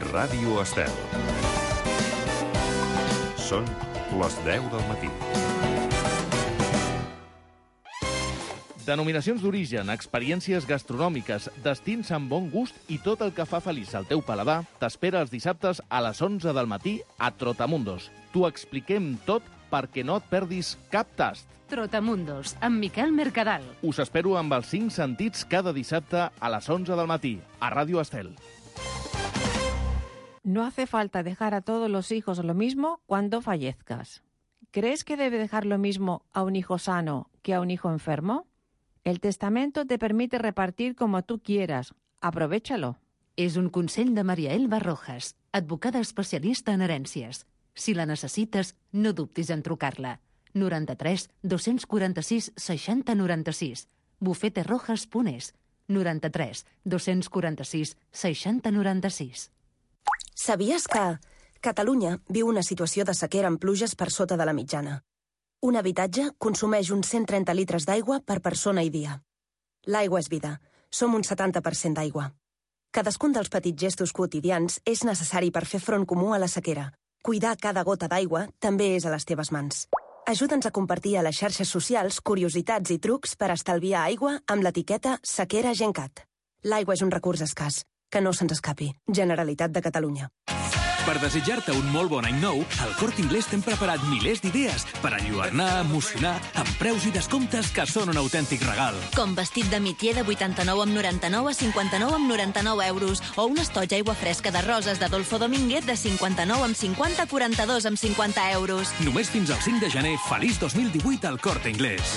Ràdio Estel. Són les 10 del matí. Denominacions d'origen, experiències gastronòmiques, destins amb bon gust i tot el que fa feliç al teu paladar t'espera els dissabtes a les 11 del matí a Trotamundos. T'ho expliquem tot perquè no et perdis cap tast. Trotamundos, amb Miquel Mercadal. Us espero amb els 5 sentits cada dissabte a les 11 del matí, a Ràdio Estel. No hace falta dejar a todos los hijos lo mismo cuando fallezcas. ¿Crees que debe dejar lo mismo a un hijo sano que a un hijo enfermo? El testamento te permite repartir como tú quieras. Aprovéchalo. És un consell de Maria Elba Rojas, advocada especialista en herències. Si la necessites, no dubtis en trucar-la. 93 246 60 96. bufeterojas.es. 93 246 60 96. Sabies que Catalunya viu una situació de sequera amb pluges per sota de la mitjana? Un habitatge consumeix uns 130 litres d'aigua per persona i dia. L'aigua és vida. Som un 70% d'aigua. Cadascun dels petits gestos quotidians és necessari per fer front comú a la sequera. Cuidar cada gota d'aigua també és a les teves mans. Ajuda'ns a compartir a les xarxes socials curiositats i trucs per estalviar aigua amb l'etiqueta Sequera Gencat. L'aigua és un recurs escàs. Que no se'ns escapi. Generalitat de Catalunya. Per desitjar-te un molt bon any nou, al Corte Inglés t'hem preparat milers d'idees per enlluernar, emocionar, amb preus i descomptes que són un autèntic regal. Com vestit de mitier de 89 amb 99 a 59 amb 99 euros o un estoig aigua fresca de roses d'Adolfo Domínguez de 59 amb 50 a 42 amb 50 euros. Només fins al 5 de gener, feliç 2018 al Corte Inglés.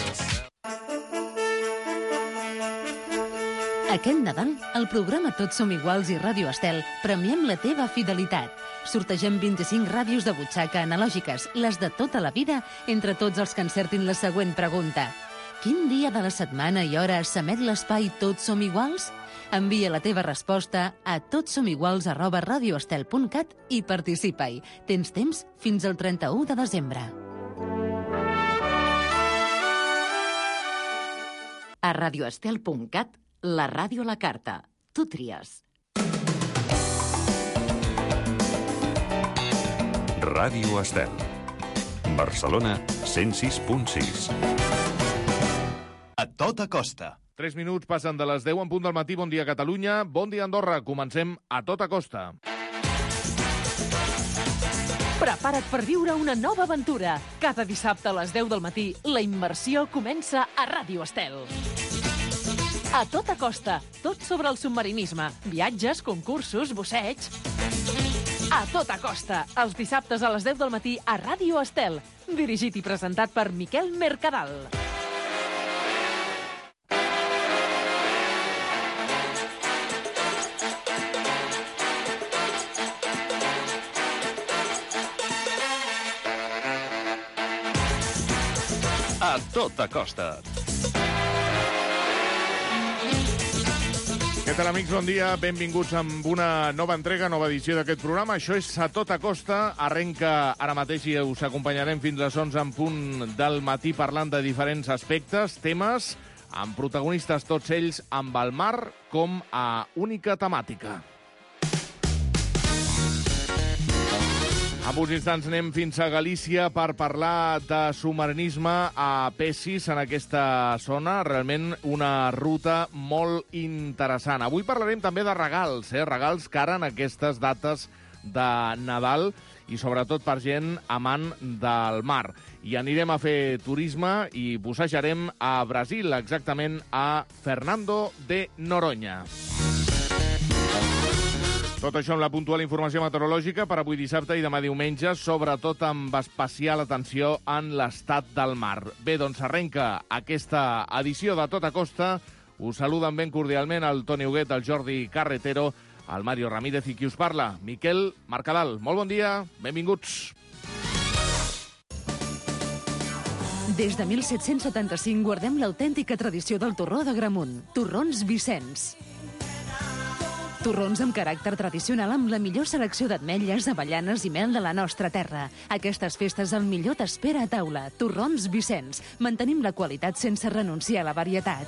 Aquest Nadal, al programa Tots som iguals i Ràdio Estel, premiem la teva fidelitat. Sortegem 25 ràdios de butxaca analògiques, les de tota la vida, entre tots els que encertin la següent pregunta. Quin dia de la setmana i hora s'emet l'espai Tots som iguals? Envia la teva resposta a totsomiguals@radioestel.cat i participa-hi. Tens temps fins al 31 de desembre. A radioestel.cat, la ràdio a la carta. Tu tries. Ràdio Estel. Barcelona 106.6. A tota costa. 3 minuts passen de les 10 en punt del matí. Bon dia, Catalunya. Bon dia, Andorra. Comencem a tota costa. Prepara't per viure una nova aventura. Cada dissabte a les 10 del matí, la immersió comença a Ràdio Estel. A tota costa, tot sobre el submarinisme, viatges, concursos, busseig. A tota costa, els dissabtes a les 10 del matí a Ràdio Estel, dirigit i presentat per Miquel Mercadal. A tota costa. Què tal, amics? Bon dia. Benvinguts amb una nova entrega, nova edició d'aquest programa. Això és A Tota Costa. Arrenca ara mateix i us acompanyarem fins a les 11 en punt del matí parlant de diferents aspectes, temes, amb protagonistes tots ells amb el mar com a única temàtica. En uns instants anem fins a Galícia per parlar de submarinisme a Pessis, en aquesta zona. Realment una ruta molt interessant. Avui parlarem també de regals, regals que ara en aquestes dates de Nadal i sobretot per gent amant del mar. I anirem a fer turisme i bussejarem a Brasil, exactament a Fernando de Noronha. Tot això amb la puntual informació meteorològica per avui dissabte i demà diumenge, sobretot amb especial atenció en l'estat del mar. Bé, doncs arrenca aquesta edició de Tota Costa. Us saluden ben cordialment el Toni Huguet, el Jordi Carretero, el Mario Ramírez i qui us parla, Miquel Mercadal. Molt bon dia, benvinguts. Des de 1775 guardem l'autèntica tradició del torró de Gramunt. Torrons Vicenç. Torrons amb caràcter tradicional amb la millor selecció d'ametlles, avellanes i mel de la nostra terra. Aquestes festes el millor t'espera a taula. Torrons Vicenç. Mantenim la qualitat sense renunciar a la varietat.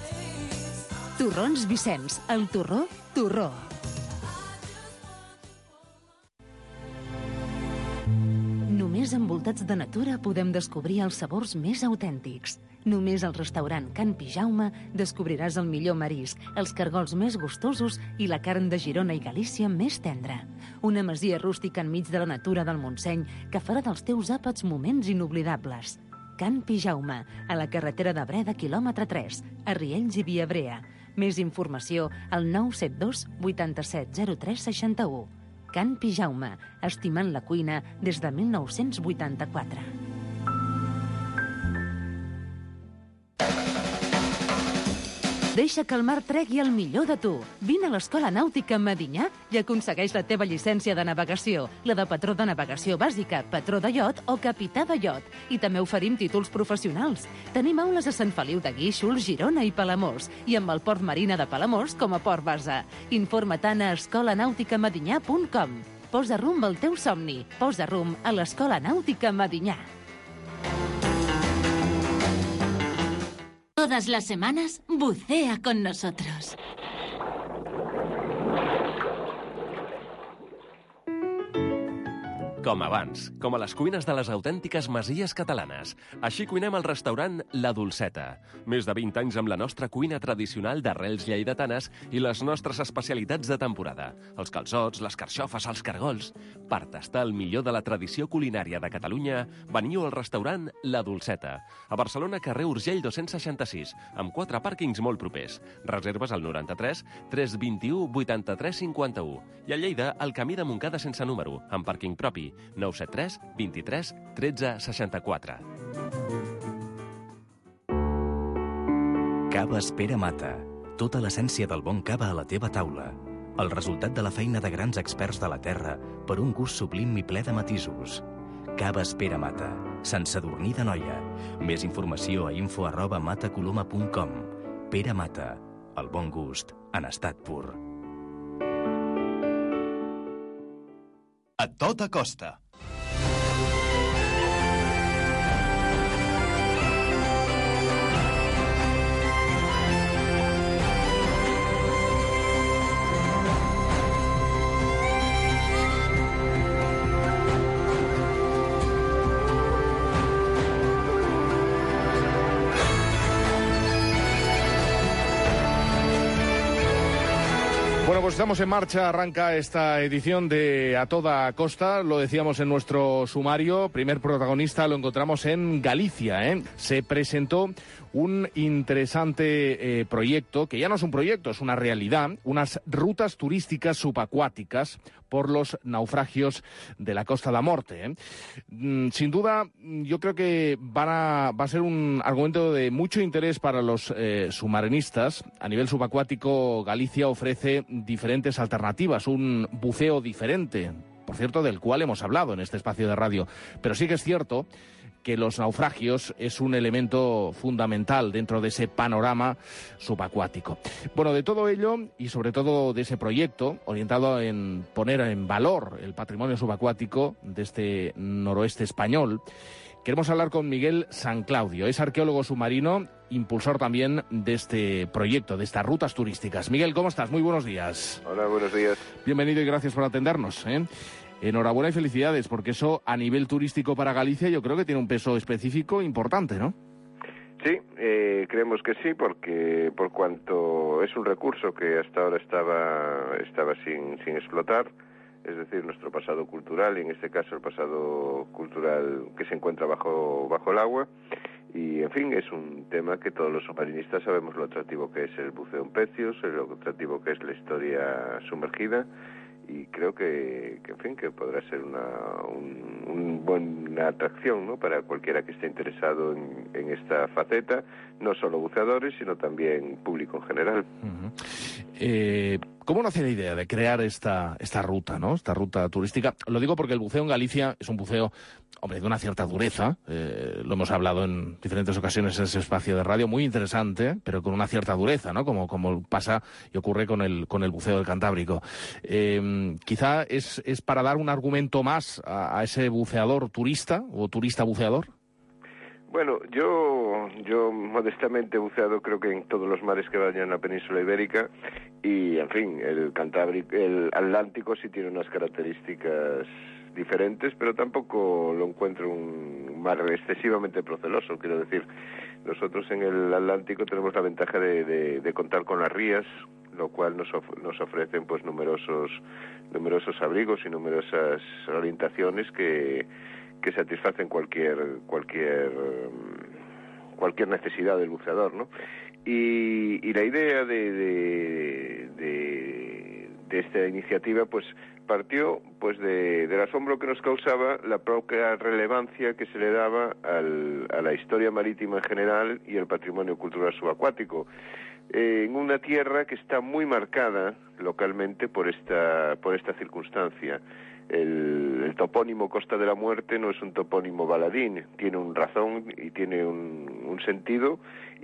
Torrons Vicenç. El torró, torró. només envoltats de natura podem descobrir els sabors més autèntics. Només al restaurant Can Pijaume descobriràs el millor marisc, els cargols més gustosos i la carn de Girona i Galícia més tendra. Una masia rústica enmig de la natura del Montseny que farà dels teus àpats moments inoblidables. Can Pijaume, a la carretera de Breda, quilòmetre 3, a Riells i Viabrea. Més informació al 972 87 03 61. Can Pijaume, estimant la cuina des de 1984. Deixa que el mar tregui el millor de tu. Vine a l'Escola Nàutica Medinyà i aconsegueix la teva llicència de navegació, la de patró de navegació bàsica, patró de iot o capità de iot. I també oferim títols professionals. Tenim aules a Sant Feliu de Guíxols, Girona i Palamós, i amb el Port Marina de Palamós com a port base. Informa't-en a escolanauticamedinyà.com. Posa rumb al teu somni. Posa rumb a l'Escola Nàutica Medinyà. Todas las semanas, bucea con nosotros. Com abans, com a les cuines de les autèntiques masies catalanes. Així cuinem al restaurant La Dolceta. Més de 20 anys amb la nostra cuina tradicional d'arrels lleidatanes i les nostres especialitats de temporada. Els calçots, les carxofes, els cargols. Per tastar el millor de la tradició culinària de Catalunya, veniu al restaurant La Dolceta. A Barcelona, carrer Urgell 266, amb 4 pàrquings molt propers. Reserves al 93 321 83 51. I a Lleida, al camí de Montcada sense número, amb pàrquing propi. 973 23 13 64. Caves Pere Mata. Tota l'essència del bon cava a la teva taula. El resultat de la feina de grans experts de la terra per un gust sublim i ple de matisos. Caves Pere Mata. Sant Sadurní d'Anoia. Més informació a info@matacoloma.com. Pere Mata. El bon gust en estat pur. A tota costa. Bueno, pues estamos en marcha, arranca esta edición de A Toda Costa, lo decíamos en nuestro sumario, primer protagonista lo encontramos en Galicia, ¿eh? Se presentó un interesante proyecto, que ya no es un proyecto, es una realidad, unas rutas turísticas subacuáticas por los naufragios de la Costa da Morte, ¿eh? Sin duda, yo creo que va a ser un argumento de mucho interés para los submarinistas. A nivel subacuático, Galicia ofrece diferentes alternativas, un buceo diferente, por cierto, del cual hemos hablado en este espacio de radio. Pero sí que es cierto que los naufragios es un elemento fundamental dentro de ese panorama subacuático. Bueno, de todo ello y sobre todo de ese proyecto orientado en poner en valor el patrimonio subacuático de este noroeste español, queremos hablar con Miguel San Claudio. Es arqueólogo submarino, impulsor también de este proyecto, de estas rutas turísticas. Miguel, ¿cómo estás? Muy buenos días. Hola, buenos días. Bienvenido y gracias por atendernos, ¿eh? Enhorabuena y felicidades, porque eso a nivel turístico para Galicia yo creo que tiene un peso específico importante, ¿no? Sí, creemos que sí, porque por cuanto es un recurso que hasta ahora estaba sin explotar, es decir, nuestro pasado cultural, y en este caso el pasado cultural que se encuentra bajo el agua, y en fin, es un tema que todos los submarinistas sabemos lo atractivo que es el buceo en pecios, lo atractivo que es la historia sumergida, y creo que en fin, que podrá ser una buena atracción, ¿no?, para cualquiera que esté interesado en esta faceta, no solo buceadores, sino también público en general. ¿Cómo nace la idea de crear esta ruta, ¿no?, esta ruta turística? Lo digo porque el buceo en Galicia es un buceo, hombre, de una cierta dureza, lo hemos hablado en diferentes ocasiones en ese espacio de radio, muy interesante, pero con una cierta dureza, ¿no?, como pasa y ocurre con el buceo del Cantábrico. Quizá es para dar un argumento más a ese buceador turista o turista buceador. Bueno, yo modestamente he buceado creo que en todos los mares que bañan la península ibérica y, en fin, el Cantábrico, el Atlántico sí tiene unas características diferentes, pero tampoco lo encuentro un mar excesivamente proceloso. Quiero decir, nosotros en el Atlántico tenemos la ventaja de contar con las rías, lo cual nos ofrecen pues numerosos abrigos y numerosas orientaciones que satisfacen cualquier necesidad del buceador, ¿no? Y la idea de esta iniciativa pues partió pues del asombro que nos causaba la propia relevancia que se le daba a la historia marítima en general y el patrimonio cultural subacuático, en una tierra que está muy marcada localmente por esta circunstancia. El topónimo Costa de la Muerte no es un topónimo baladín, tiene un razón y tiene un sentido,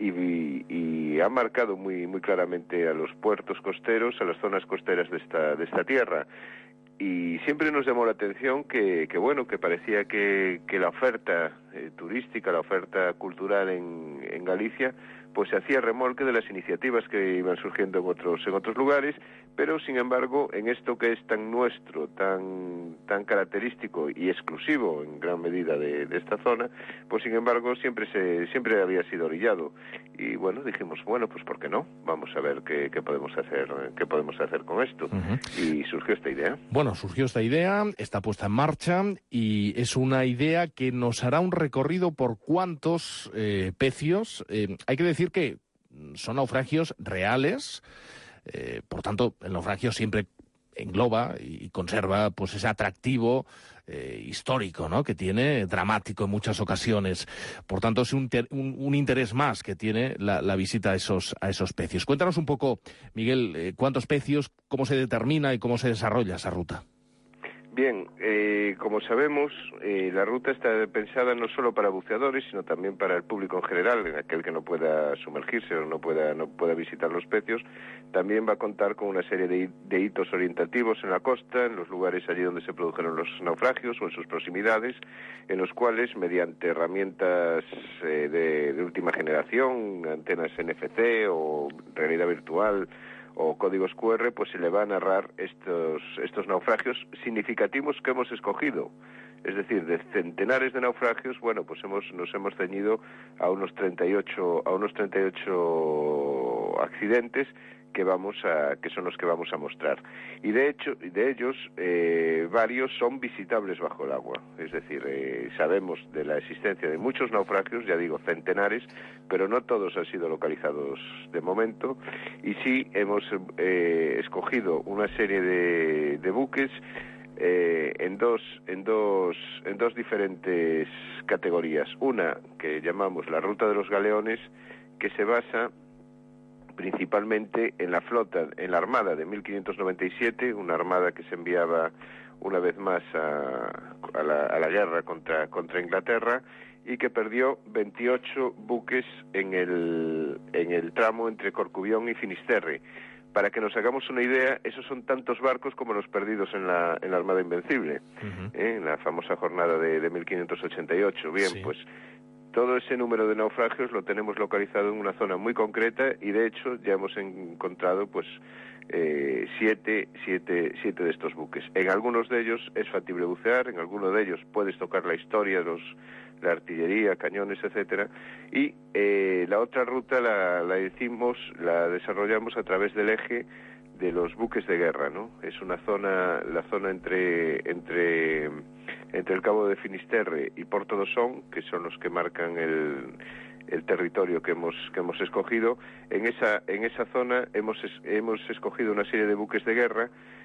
y ha marcado muy claramente a los puertos costeros, a las zonas costeras de esta tierra. Y siempre nos llamó la atención que parecía que la oferta turística, la oferta cultural en Galicia, pues se hacía remolque de las iniciativas que iban surgiendo en otros lugares, pero sin embargo en esto que es tan nuestro, tan característico y exclusivo en gran medida de esta zona, pues sin embargo siempre había sido orillado. Y bueno, dijimos, pues ¿por qué no? Vamos a ver qué podemos hacer con esto. Y surgió esta idea. Bueno, surgió esta idea, está puesta en marcha y es una idea que nos hará un recorrido por cuántos pecios. Hay que decir que son naufragios reales, por tanto el naufragio siempre engloba y conserva pues ese atractivo histórico, ¿no?, que tiene, dramático en muchas ocasiones. Por tanto es un interés más que tiene la visita a esos pecios. Cuéntanos un poco, Miguel, cuántos pecios, cómo se determina y cómo se desarrolla esa ruta. Bien, como sabemos, la ruta está pensada no solo para buceadores, sino también para el público en general, aquel que no pueda sumergirse o no pueda visitar los pecios. También va a contar con una serie de hitos orientativos en la costa, en los lugares allí donde se produjeron los naufragios o en sus proximidades, en los cuales, mediante herramientas de última generación, antenas NFC o realidad virtual o códigos QR, pues se le va a narrar estos naufragios significativos que hemos escogido. Es decir, de centenares de naufragios, pues nos hemos ceñido a unos 38 accidentes que son los que vamos a mostrar. Y de hecho, de ellos, varios son visitables bajo el agua. Es decir, sabemos de la existencia de muchos naufragios, ya digo, centenares, pero no todos han sido localizados de momento. Y sí hemos escogido una serie de buques en dos diferentes categorías. Una que llamamos la Ruta de los Galeones, que se basa principalmente en la flota, en la Armada de 1597, una armada que se enviaba una vez más a la guerra contra Inglaterra, y que perdió 28 buques en el tramo entre Corcubión y Finisterre. Para que nos hagamos una idea, esos son tantos barcos como los perdidos en la Armada Invencible, en la famosa jornada de 1588. Bien, sí. Pues todo ese número de naufragios lo tenemos localizado en una zona muy concreta, y de hecho ya hemos encontrado siete de estos buques. En algunos de ellos es factible bucear, en algunos de ellos puedes tocar la historia, la artillería, cañones, etcétera. Y la otra ruta la desarrollamos a través del eje de los buques de guerra, ¿no? Es la zona entre el Cabo de Finisterre y Porto do Son, que son los que marcan el territorio que hemos escogido. En esa zona hemos escogido una serie de buques de guerra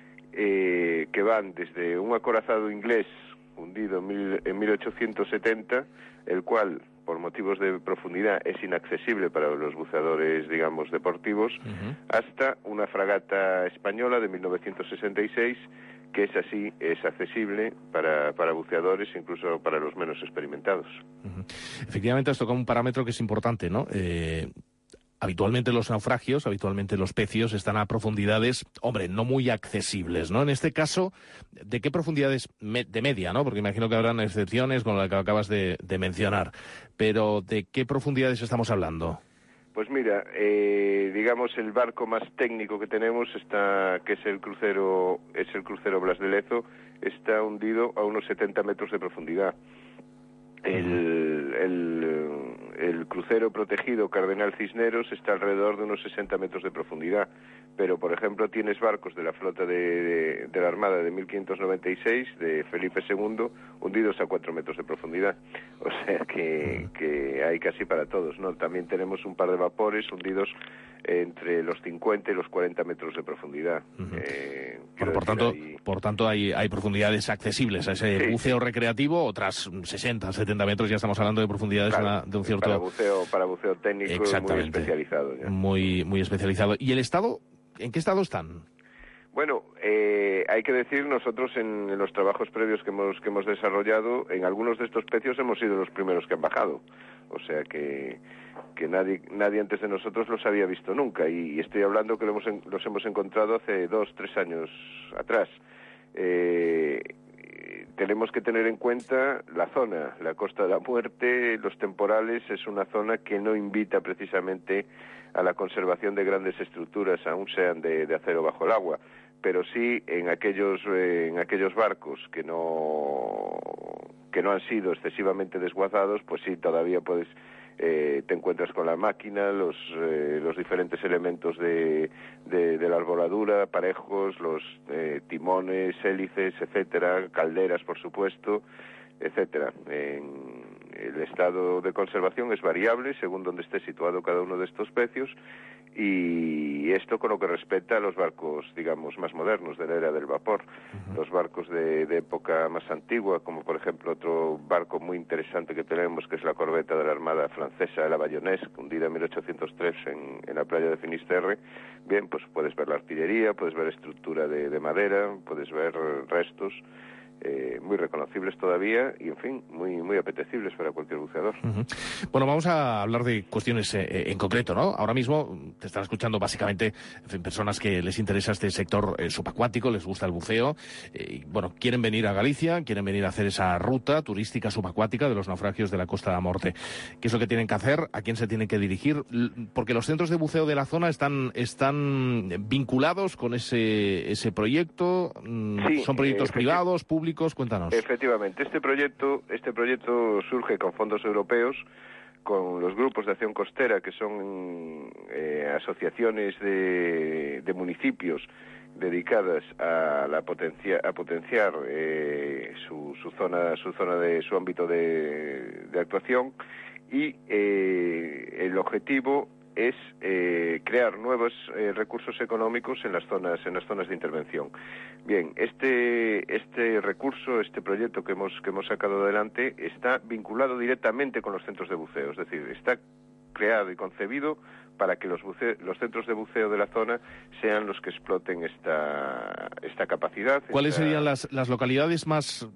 que van desde un acorazado inglés hundido en 1870, el cual, por motivos de profundidad, es inaccesible para los buceadores, digamos, deportivos, hasta una fragata española de 1966, que es accesible para buceadores, incluso para los menos experimentados. Efectivamente, has tocado un parámetro que es importante, ¿no? Habitualmente los naufragios, habitualmente los pecios están a profundidades, no muy accesibles, ¿no? En este caso, ¿de qué profundidades de media, no? Porque imagino que habrán excepciones con la que acabas de mencionar, pero ¿de qué profundidades estamos hablando? Pues mira, digamos el barco más técnico que tenemos que es el crucero Blas de Lezo, está hundido a unos 70 metros de profundidad. El crucero protegido Cardenal Cisneros está alrededor de unos 60 metros de profundidad, pero por ejemplo tienes barcos de la flota de la Armada de 1596, de Felipe II, hundidos a 4 metros de profundidad, o sea que hay casi para todos, ¿no? También tenemos un par de vapores hundidos entre los 50 y los 40 metros de profundidad. Bueno, por tanto hay profundidades accesibles a ese buceo recreativo, otras 60, 70 metros, ya estamos hablando de profundidades de un cierto... Para buceo técnico muy especializado. Ya. Muy especializado. ¿Y el estado? ¿En qué estado están? Bueno, hay que decir, nosotros en los trabajos previos que hemos desarrollado, en algunos de estos pecios hemos sido los primeros que han bajado. O sea que nadie antes de nosotros los había visto nunca. Y estoy hablando que los hemos encontrado hace 2-3 años atrás. Tenemos que tener en cuenta la zona, la Costa de la Muerte, los temporales, es una zona que no invita precisamente a la conservación de grandes estructuras, aún sean de acero bajo el agua, pero sí en aquellos barcos que no han sido excesivamente desguazados, pues sí, todavía te encuentras con la máquina, los diferentes elementos de la arboladura, parejos, los timones, hélices, etcétera, calderas, por supuesto, etcétera. El estado de conservación es variable según donde esté situado cada uno de estos pecios, y esto con lo que respecta a los barcos, digamos, más modernos de la era del vapor. Los barcos de época más antigua, como por ejemplo otro barco muy interesante que tenemos, que es la corbeta de la Armada francesa, la Bayonesse, hundida en 1803 en la playa de Finisterre. Bien, pues puedes ver la artillería, puedes ver estructura de madera, puedes ver restos muy reconocibles todavía y, en fin, muy apetecibles para cualquier buceador. Bueno, vamos a hablar de cuestiones en concreto, ¿no? Ahora mismo te están escuchando básicamente personas que les interesa este sector subacuático, les gusta el buceo, bueno, quieren venir a Galicia, quieren venir a hacer esa ruta turística subacuática de los naufragios de la Costa de la Muerte. ¿Qué es lo que tienen que hacer? ¿A quién se tienen que dirigir? Porque los centros de buceo de la zona están vinculados con ese proyecto. Sí, ¿son proyectos privados, públicos? Cuéntanos. Efectivamente, este proyecto surge con fondos europeos, con los grupos de acción costera, que son asociaciones de municipios dedicadas a potenciar su ámbito de actuación, y el objetivo es crear nuevos recursos económicos en las zonas de intervención. Bien, este recurso, este proyecto que hemos sacado adelante, está vinculado directamente con los centros de buceo, es decir, está creado y concebido para que los centros de buceo de la zona sean los que exploten esta capacidad. ¿Cuáles serían las localidades más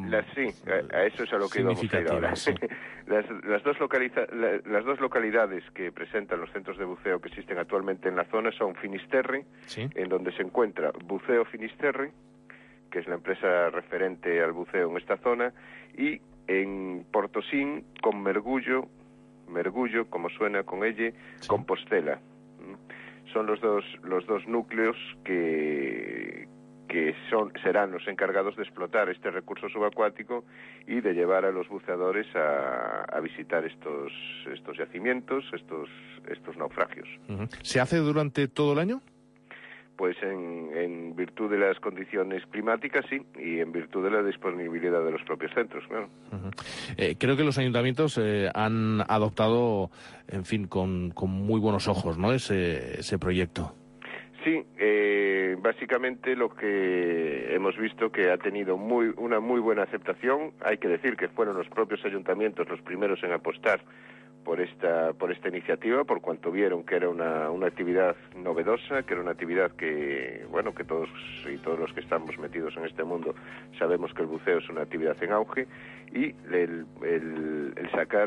a eso es a lo que íbamos a ir ahora. Sí. Las dos localidades que presentan los centros de buceo que existen actualmente en la zona son Finisterre, ¿sí?, en donde se encuentra Buceo Finisterre, que es la empresa referente al buceo en esta zona, y en Portosín con Mergullo, como suena con ella, sí, Compostela. Son los dos núcleos que serán los encargados de explotar este recurso subacuático y de llevar a los buceadores a visitar estos yacimientos, estos naufragios. ¿Se hace durante todo el año? Pues en virtud de las condiciones climáticas, sí, y en virtud de la disponibilidad de los propios centros, claro. Creo que los ayuntamientos han adoptado, en fin, con muy buenos ojos, ¿no?, ese proyecto. Sí, básicamente lo que hemos visto que ha tenido una muy buena aceptación. Hay que decir que fueron los propios ayuntamientos los primeros en apostar por esta iniciativa, por cuanto vieron que era una actividad novedosa, que era una actividad que todos los que estamos metidos en este mundo sabemos que el buceo es una actividad en auge, y el sacar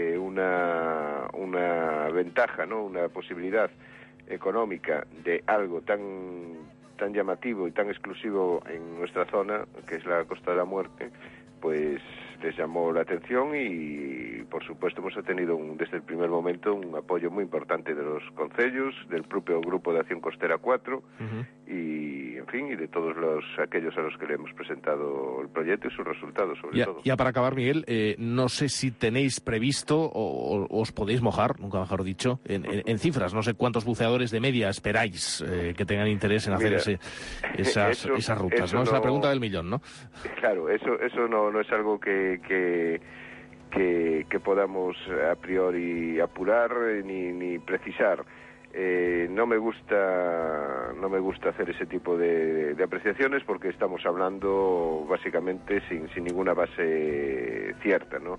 una ventaja, ¿no?, una posibilidad económica de algo tan llamativo y tan exclusivo en nuestra zona, que es la Costa de la Muerte, pues les llamó la atención y, por supuesto, hemos tenido desde el primer momento un apoyo muy importante de los concellos, del propio Grupo de Acción Costera 4 y, en fin, y de todos aquellos a los que le hemos presentado el proyecto y sus resultados, sobre todo. Ya para acabar, Miguel, no sé si tenéis previsto o os podéis mojar, nunca mejor dicho, en cifras. No sé cuántos buceadores de media esperáis que tengan interés en hacer esas rutas, ¿no? Es la pregunta del millón, ¿no? Claro, eso no es algo que podamos a priori apurar ni precisar. No me gusta hacer ese tipo de apreciaciones porque estamos hablando básicamente sin ninguna base cierta, ¿no?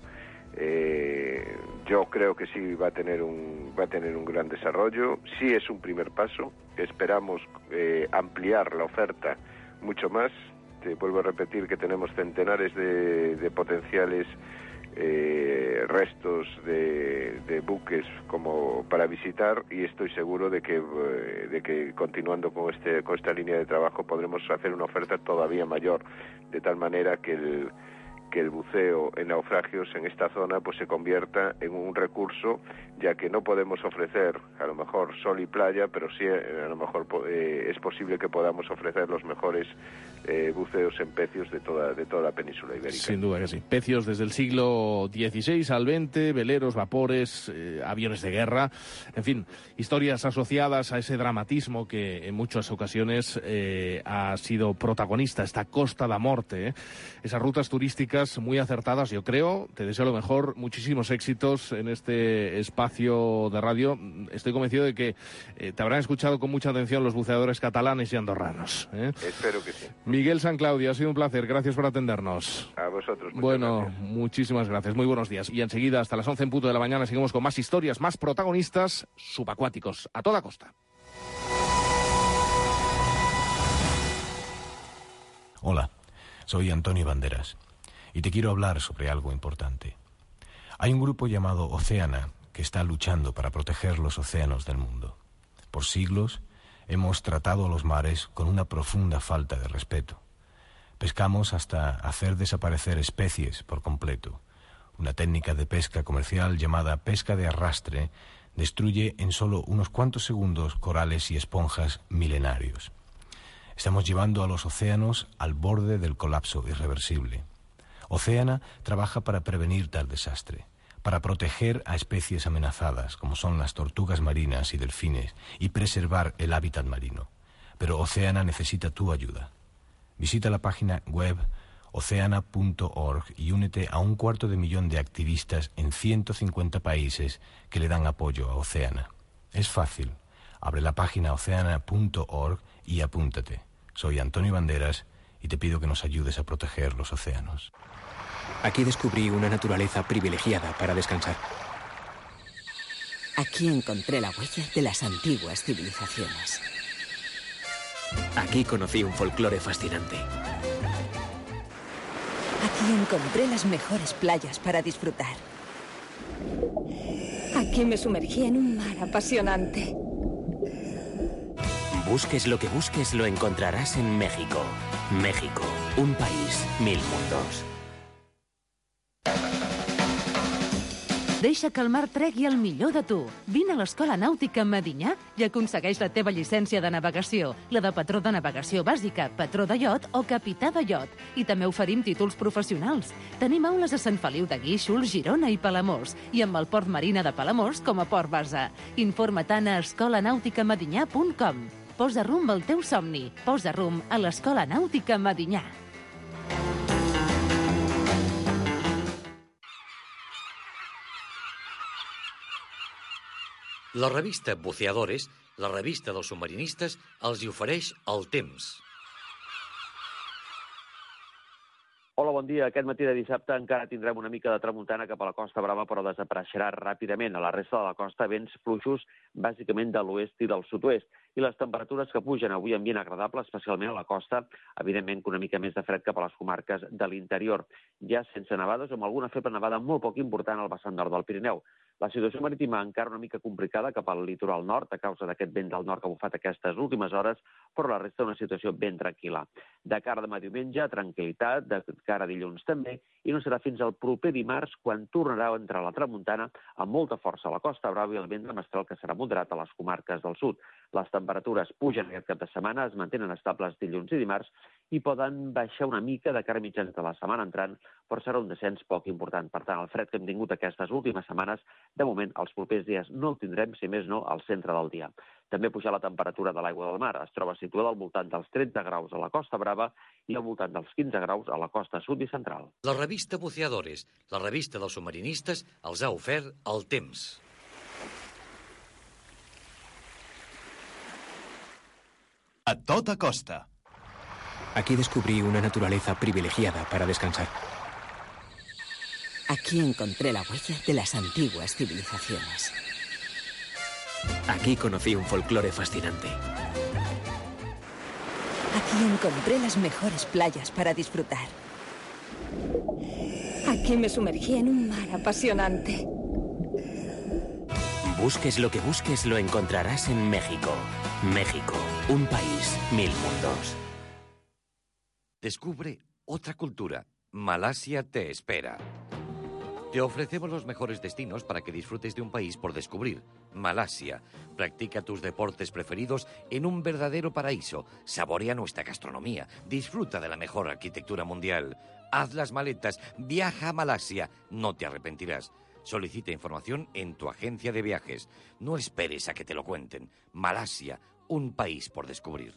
Yo creo que sí va a tener un gran desarrollo. Sí es un primer paso. Esperamos ampliar la oferta mucho más. Te vuelvo a repetir que tenemos centenares de potenciales restos de buques como para visitar, y estoy seguro de que continuando con esta línea de trabajo podremos hacer una oferta todavía mayor, de tal manera que el buceo en naufragios en esta zona pues se convierta en un recurso, ya que no podemos ofrecer a lo mejor sol y playa, pero sí a lo mejor es posible que podamos ofrecer los mejores buceos en pecios de toda la península ibérica. Sin duda que sí. Pecios desde el siglo XVI al XX, veleros, vapores, aviones de guerra, en fin, historias asociadas a ese dramatismo que en muchas ocasiones ha sido protagonista, esta Costa da Morte, esas rutas turísticas muy acertadas, yo creo. Te deseo lo mejor, muchísimos éxitos en este espacio de radio. Estoy convencido de que te habrán escuchado con mucha atención los buceadores catalanes y andorranos. Espero que sí. Miguel San Claudio, ha sido un placer. Gracias por atendernos. A vosotros. Bueno, gracias. Muchísimas gracias. Muy buenos días. Y enseguida, hasta las 11 en punto de la mañana, seguimos con más historias, más protagonistas subacuáticos, a toda costa. Hola, soy Antonio Banderas y te quiero hablar sobre algo importante. Hay un grupo llamado Oceana que está luchando para proteger los océanos del mundo. Por siglos hemos tratado a los mares con una profunda falta de respeto. Pescamos hasta hacer desaparecer especies por completo. Una técnica de pesca comercial llamada pesca de arrastre destruye en solo unos cuantos segundos corales y esponjas milenarios. Estamos llevando a los océanos al borde del colapso irreversible. Oceana trabaja para prevenir tal desastre, para proteger a especies amenazadas, como son las tortugas marinas y delfines, y preservar el hábitat marino. Pero Oceana necesita tu ayuda. Visita la página web oceana.org y únete a 250.000 de activistas en 150 países que le dan apoyo a Oceana. Es fácil. Abre la página oceana.org y apúntate. Soy Antonio Banderas y te pido que nos ayudes a proteger los océanos. Aquí descubrí una naturaleza privilegiada para descansar. Aquí encontré la huella de las antiguas civilizaciones. Aquí conocí un folclore fascinante. Aquí encontré las mejores playas para disfrutar. Aquí me sumergí en un mar apasionante. Busques lo que busques, lo encontrarás en México. México, un país, 1000 mundos. Deixa que el mar tregui el millor de tu. Vine a l'Escola Nàutica Medinyà i aconsegueix la teva llicència de navegació, la de patró de navegació bàsica, patró de iot o capità de iot. I també oferim títols professionals. Tenim aules a Sant Feliu de Guíxols, Girona i Palamós, i amb el Port Marina de Palamós com a port base. Informa-te'n a escolanauticamedinyà.com. Posa rumb al teu somni. Posa rumb a l'Escola Nàutica Medinyà. La revista Buceadores, la revista dels submarinistes, els hi ofereix el temps. Hola, bon dia. Aquest matí de dissabte encara tindrem una mica de tramuntana cap a la Costa Brava, però desapareixerà ràpidament. A la resta de la costa, vents fluixos, bàsicament de l'oest i del sud-oest. I les temperatures que pugen avui ambient agradable, especialment a la costa, evidentment que una mica més de fred cap a les comarques de l'interior. Ja sense nevades o amb alguna feble nevada molt poc important al vessant nord del Pirineu. La situació marítima encara una mica complicada cap al litoral nord a causa d'aquest vent del nord que ha bufat aquestes últimes hores, però la resta una situació ben tranquil·la. De cara a demà diumenge, tranquil·litat, de cara a dilluns també, i no serà fins al proper dimarts quan tornarà a entrar la tramuntana amb molta força a la Costa Brava i el vent de mestral que serà moderat a les comarques del sud. Les temperatures pugen aquest cap de setmana, es mantenen estables dilluns i dimarts i poden baixar una mica de cara a mitjans de la setmana entrant, però serà un descens poc important. Per tant, el fred que hem tingut aquestes últimes setmanes, de moment, els propers dies no el tindrem, si més no, al centre del dia. També puja la temperatura de l'aigua del mar. Es troba situada al voltant dels 13 graus a la Costa Brava i al voltant dels 15 graus a la costa sud i central. La revista Buceadores, la revista dels submarinistes, els ha ofert el temps. A toda costa. Aquí descubrí una naturaleza privilegiada para descansar. Aquí encontré la huella de las antiguas civilizaciones. Aquí conocí un folclore fascinante. Aquí encontré las mejores playas para disfrutar. Aquí me sumergí en un mar apasionante. Busques lo que busques, lo encontrarás en México. México, un país, 1000 mundos. Descubre otra cultura. Malasia te espera. Te ofrecemos los mejores destinos para que disfrutes de un país por descubrir. Malasia. Practica tus deportes preferidos en un verdadero paraíso. Saborea nuestra gastronomía. Disfruta de la mejor arquitectura mundial. Haz las maletas. Viaja a Malasia. No te arrepentirás. Solicita información en tu agencia de viajes. No esperes a que te lo cuenten. Malasia, un país por descubrir.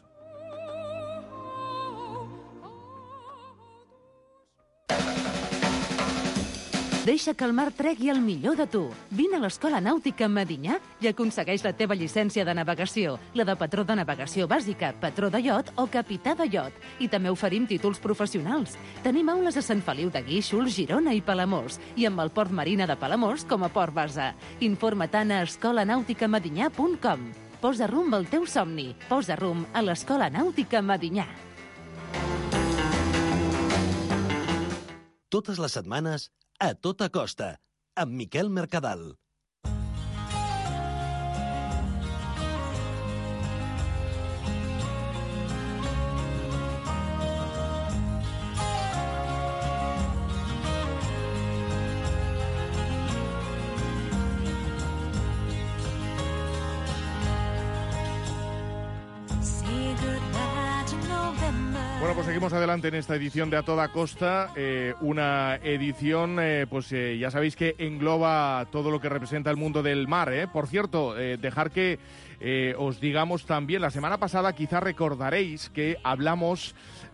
Deixa que el mar tregui el millor de tu. Vine a l'Escola Nàutica Medinyà i aconsegueix la teva llicència de navegació, la de patró de navegació bàsica, patró de iot o capità de iot. I també oferim títols professionals. Tenim aules a Sant Feliu de Guíxols, Girona i Palamós, i amb el Port Marina de Palamós com a port base. Informa't a escolanauticamedinyà.com. Posa rumb al teu somni. Posa rumb a l'Escola Nàutica Medinyà. Totes les setmanes, A tota costa, amb Miquel Mercadal. Bueno, pues seguimos adelante en esta edición de A Toda Costa, una edición, ya sabéis que engloba todo lo que representa el mundo del mar, ¿eh? Por cierto, dejar que os digamos también, la semana pasada quizá recordaréis que hablamos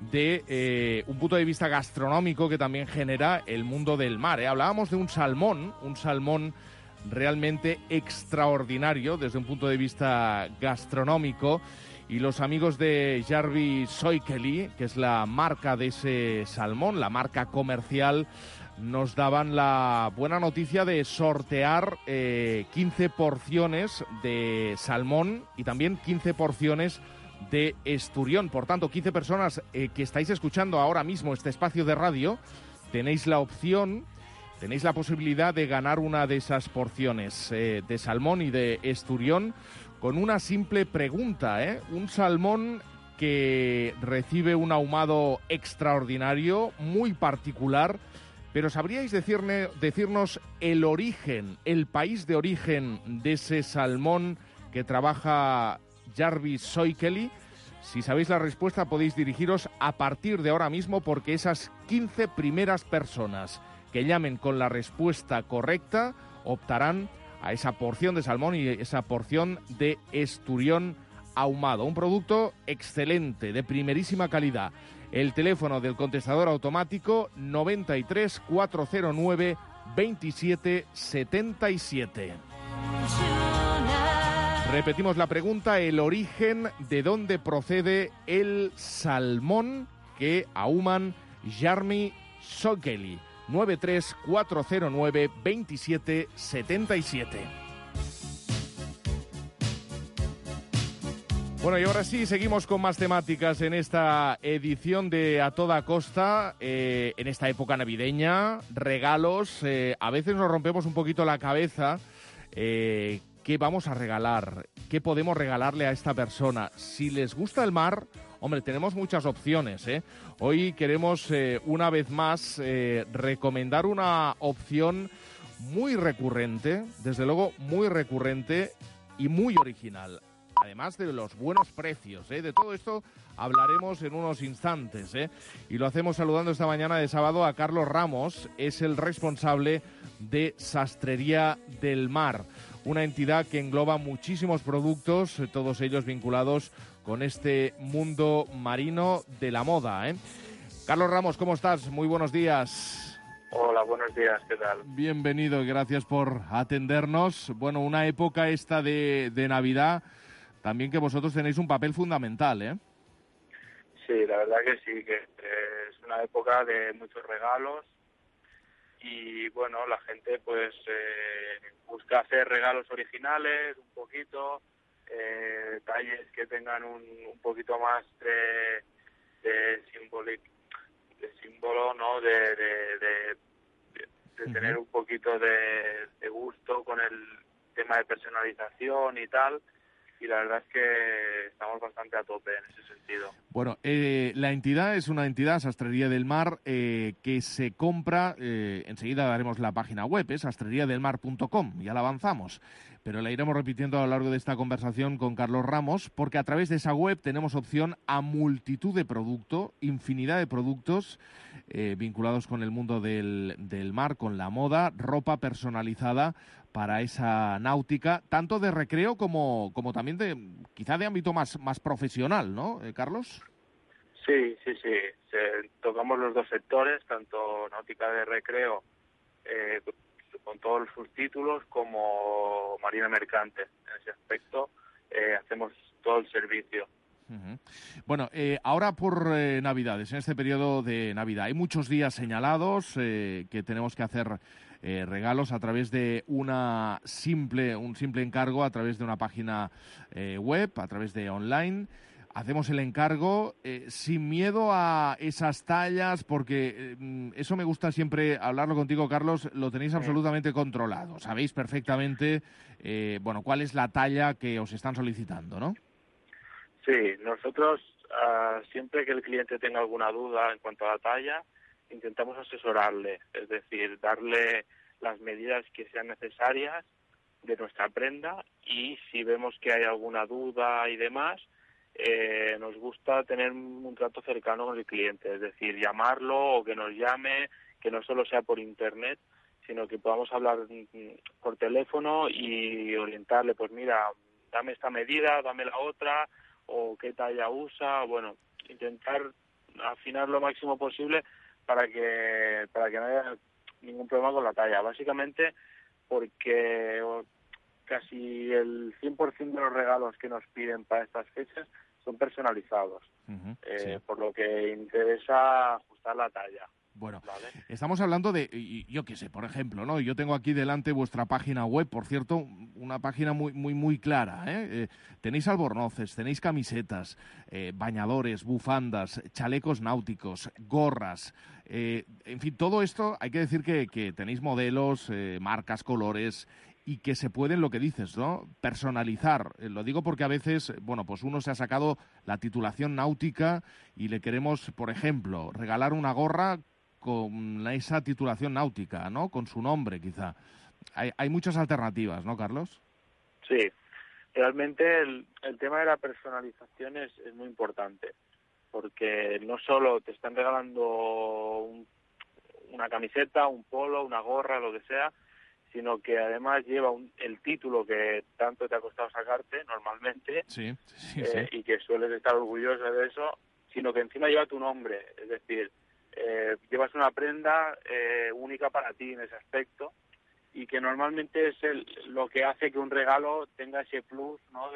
de un punto de vista gastronómico que también genera el mundo del mar, ¿eh? Hablábamos de un salmón realmente extraordinario desde un punto de vista gastronómico. Y los amigos de Järvi Soikeli, que es la marca de ese salmón, la marca comercial, nos daban la buena noticia de sortear 15 porciones de salmón y también 15 porciones de esturión. Por tanto, 15 personas que estáis escuchando ahora mismo este espacio de radio, tenéis la opción, tenéis la posibilidad de ganar una de esas porciones de salmón y de esturión, con una simple pregunta, ¿eh? Un salmón que recibe un ahumado extraordinario, muy particular, pero ¿sabríais decirnos el origen, el país de origen de ese salmón que trabaja Järvi Soikeli? Si sabéis la respuesta podéis dirigiros a partir de ahora mismo, porque esas 15 primeras personas que llamen con la respuesta correcta optarán a esa porción de salmón y esa porción de esturión ahumado. Un producto excelente, de primerísima calidad. El teléfono del contestador automático 93 409 27 77. Repetimos la pregunta, el origen de dónde procede el salmón que ahuman Järvi Soikeli. 93 409 27 77. Bueno, y ahora sí, seguimos con más temáticas en esta edición de A Toda Costa, en esta época navideña, regalos. A veces nos rompemos un poquito la cabeza qué vamos a regalar, qué podemos regalarle a esta persona. Si les gusta el mar, hombre, tenemos muchas opciones, ¿eh? Hoy queremos, una vez más, recomendar una opción muy recurrente, desde luego muy recurrente y muy original. Además de los buenos precios, ¿eh? De todo esto hablaremos en unos instantes, ¿eh? Y lo hacemos saludando esta mañana de sábado a Carlos Ramos, es el responsable de Sastrería del Mar, una entidad que engloba muchísimos productos, todos ellos vinculados con este mundo marino de la moda, ¿eh? Carlos Ramos, ¿cómo estás? Muy buenos días. Hola, buenos días, ¿qué tal? Bienvenido y gracias por atendernos. Bueno, una época esta de Navidad, también que vosotros tenéis un papel fundamental, ¿eh? Sí, la verdad que sí, que es una época de muchos regalos y, bueno, la gente pues busca hacer regalos originales un poquito, detalles que tengan un poquito más de símbolo, ¿no? De tener un poquito de gusto con el tema de personalización y tal. Y la verdad es que estamos bastante a tope en ese sentido. Bueno, la entidad es una entidad, Sastrería del Mar, que se compra, enseguida daremos la página web, sastreriadelmar.com, ya la avanzamos, pero la iremos repitiendo a lo largo de esta conversación con Carlos Ramos, porque a través de esa web tenemos opción a multitud de productos, infinidad de productos vinculados con el mundo del mar, con la moda, ropa personalizada para esa náutica, tanto de recreo como también quizá de ámbito más profesional, ¿no, Carlos? Sí. Tocamos los dos sectores, tanto náutica de recreo con todos sus títulos como marina mercante. En ese aspecto hacemos todo el servicio. Uh-huh. Bueno, ahora por Navidades, en este periodo de Navidad, hay muchos días señalados que tenemos que hacer regalos a través de un simple encargo, a través de una página web, a través de online. Hacemos el encargo sin miedo a esas tallas, porque eso me gusta siempre hablarlo contigo, Carlos, lo tenéis absolutamente controlado. Sabéis perfectamente cuál es la talla que os están solicitando, ¿no? Sí, nosotros siempre que el cliente tenga alguna duda en cuanto a la talla, intentamos asesorarle, es decir, darle las medidas que sean necesarias de nuestra prenda y si vemos que hay alguna duda y demás, nos gusta tener un trato cercano con el cliente, es decir, llamarlo o que nos llame, que no solo sea por internet, sino que podamos hablar por teléfono y orientarle, pues mira, dame esta medida, dame la otra, o qué talla usa, bueno, intentar afinar lo máximo posible para que no haya ningún problema con la talla, básicamente porque casi el 100% de los regalos que nos piden para estas fechas son personalizados, sí. Por lo que interesa ajustar la talla. Bueno, ¿vale? Estamos hablando de, yo qué sé, por ejemplo, ¿no? Yo tengo aquí delante vuestra página web, por cierto, una página muy clara, ¿eh? Tenéis albornoces, tenéis camisetas, bañadores, bufandas, chalecos náuticos, gorras, en fin, todo esto hay que decir que tenéis modelos, marcas, colores y que se pueden, lo que dices, ¿no? Personalizar. Lo digo porque a veces, pues uno se ha sacado la titulación náutica y le queremos, por ejemplo, regalar una gorra con esa titulación náutica, ¿no? Con su nombre, quizá. Hay muchas alternativas, ¿no, Carlos? Sí. Realmente el tema de la personalización es muy importante, porque no solo te están regalando una camiseta, un polo, una gorra, lo que sea, sino que además lleva el título que tanto te ha costado sacarte normalmente, sí. Y que sueles estar orgulloso de eso, sino que encima lleva tu nombre, es decir, llevas una prenda única para ti en ese aspecto y que normalmente es lo que hace que un regalo tenga ese plus, ¿no?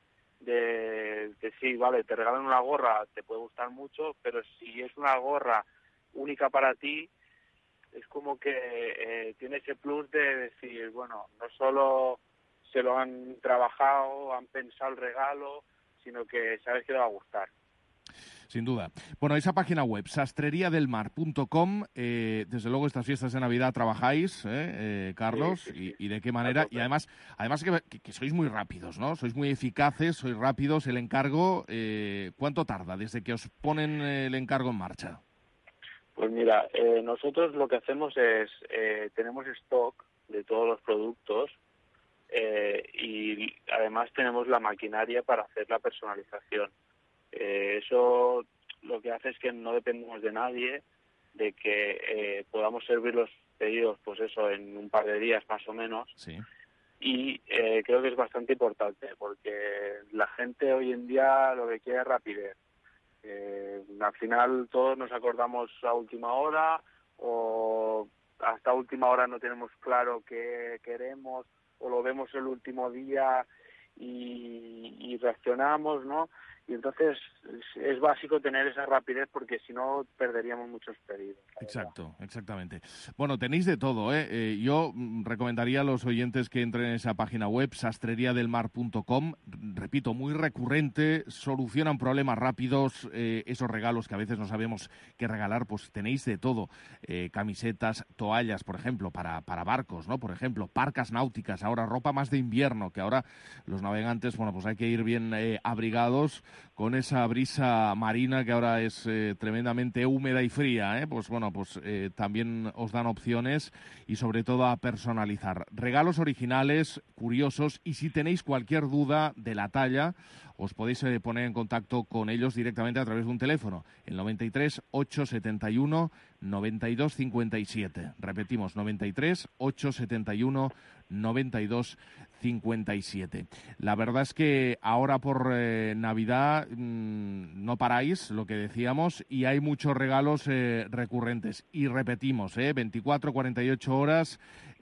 De sí, vale, te regalan una gorra, te puede gustar mucho, pero si es una gorra única para ti, es como que tiene ese plus de decir, bueno, no solo se lo han trabajado, han pensado el regalo, sino que sabes que le va a gustar. Sin duda. Bueno, esa página web, sastreriadelmar.com, desde luego estas fiestas de Navidad trabajáis, Carlos, sí. Y de qué manera. Y además que sois muy rápidos, ¿no? Sois muy eficaces, sois rápidos. El encargo, ¿cuánto tarda desde que os ponen el encargo en marcha? Pues mira, nosotros lo que hacemos es, tenemos stock de todos los productos y además tenemos la maquinaria para hacer la personalización. Eso lo que hace es que no dependemos de nadie, de que podamos servir los pedidos, pues eso, en un par de días más o menos. Sí. Y creo que es bastante importante, porque la gente hoy en día lo que quiere es rapidez. Al final todos nos acordamos a última hora o hasta última hora no tenemos claro qué queremos o lo vemos el último día y reaccionamos, ¿no? Y entonces es básico tener esa rapidez porque si no perderíamos muchos pedidos. Exacto, exactamente. Bueno, tenéis de todo, ¿eh? Yo recomendaría a los oyentes que entren en esa página web, sastreriadelmar.com. Repito, muy recurrente, solucionan problemas rápidos, esos regalos que a veces no sabemos qué regalar, pues tenéis de todo. Camisetas, toallas, por ejemplo, para barcos, ¿no? Por ejemplo, parcas náuticas, ahora ropa más de invierno, que ahora los navegantes, bueno, pues hay que ir bien abrigados con esa brisa marina que ahora es tremendamente húmeda y fría, ¿eh? Pues bueno, pues también os dan opciones y sobre todo a personalizar. Regalos originales, curiosos, y si tenéis cualquier duda de la talla, os podéis poner en contacto con ellos directamente a través de un teléfono, el 93 871 92 57. Repetimos, 93 871 92 57. La verdad es que ahora por Navidad no paráis, lo que decíamos, y hay muchos regalos recurrentes. Y repetimos, 24, 48 horas.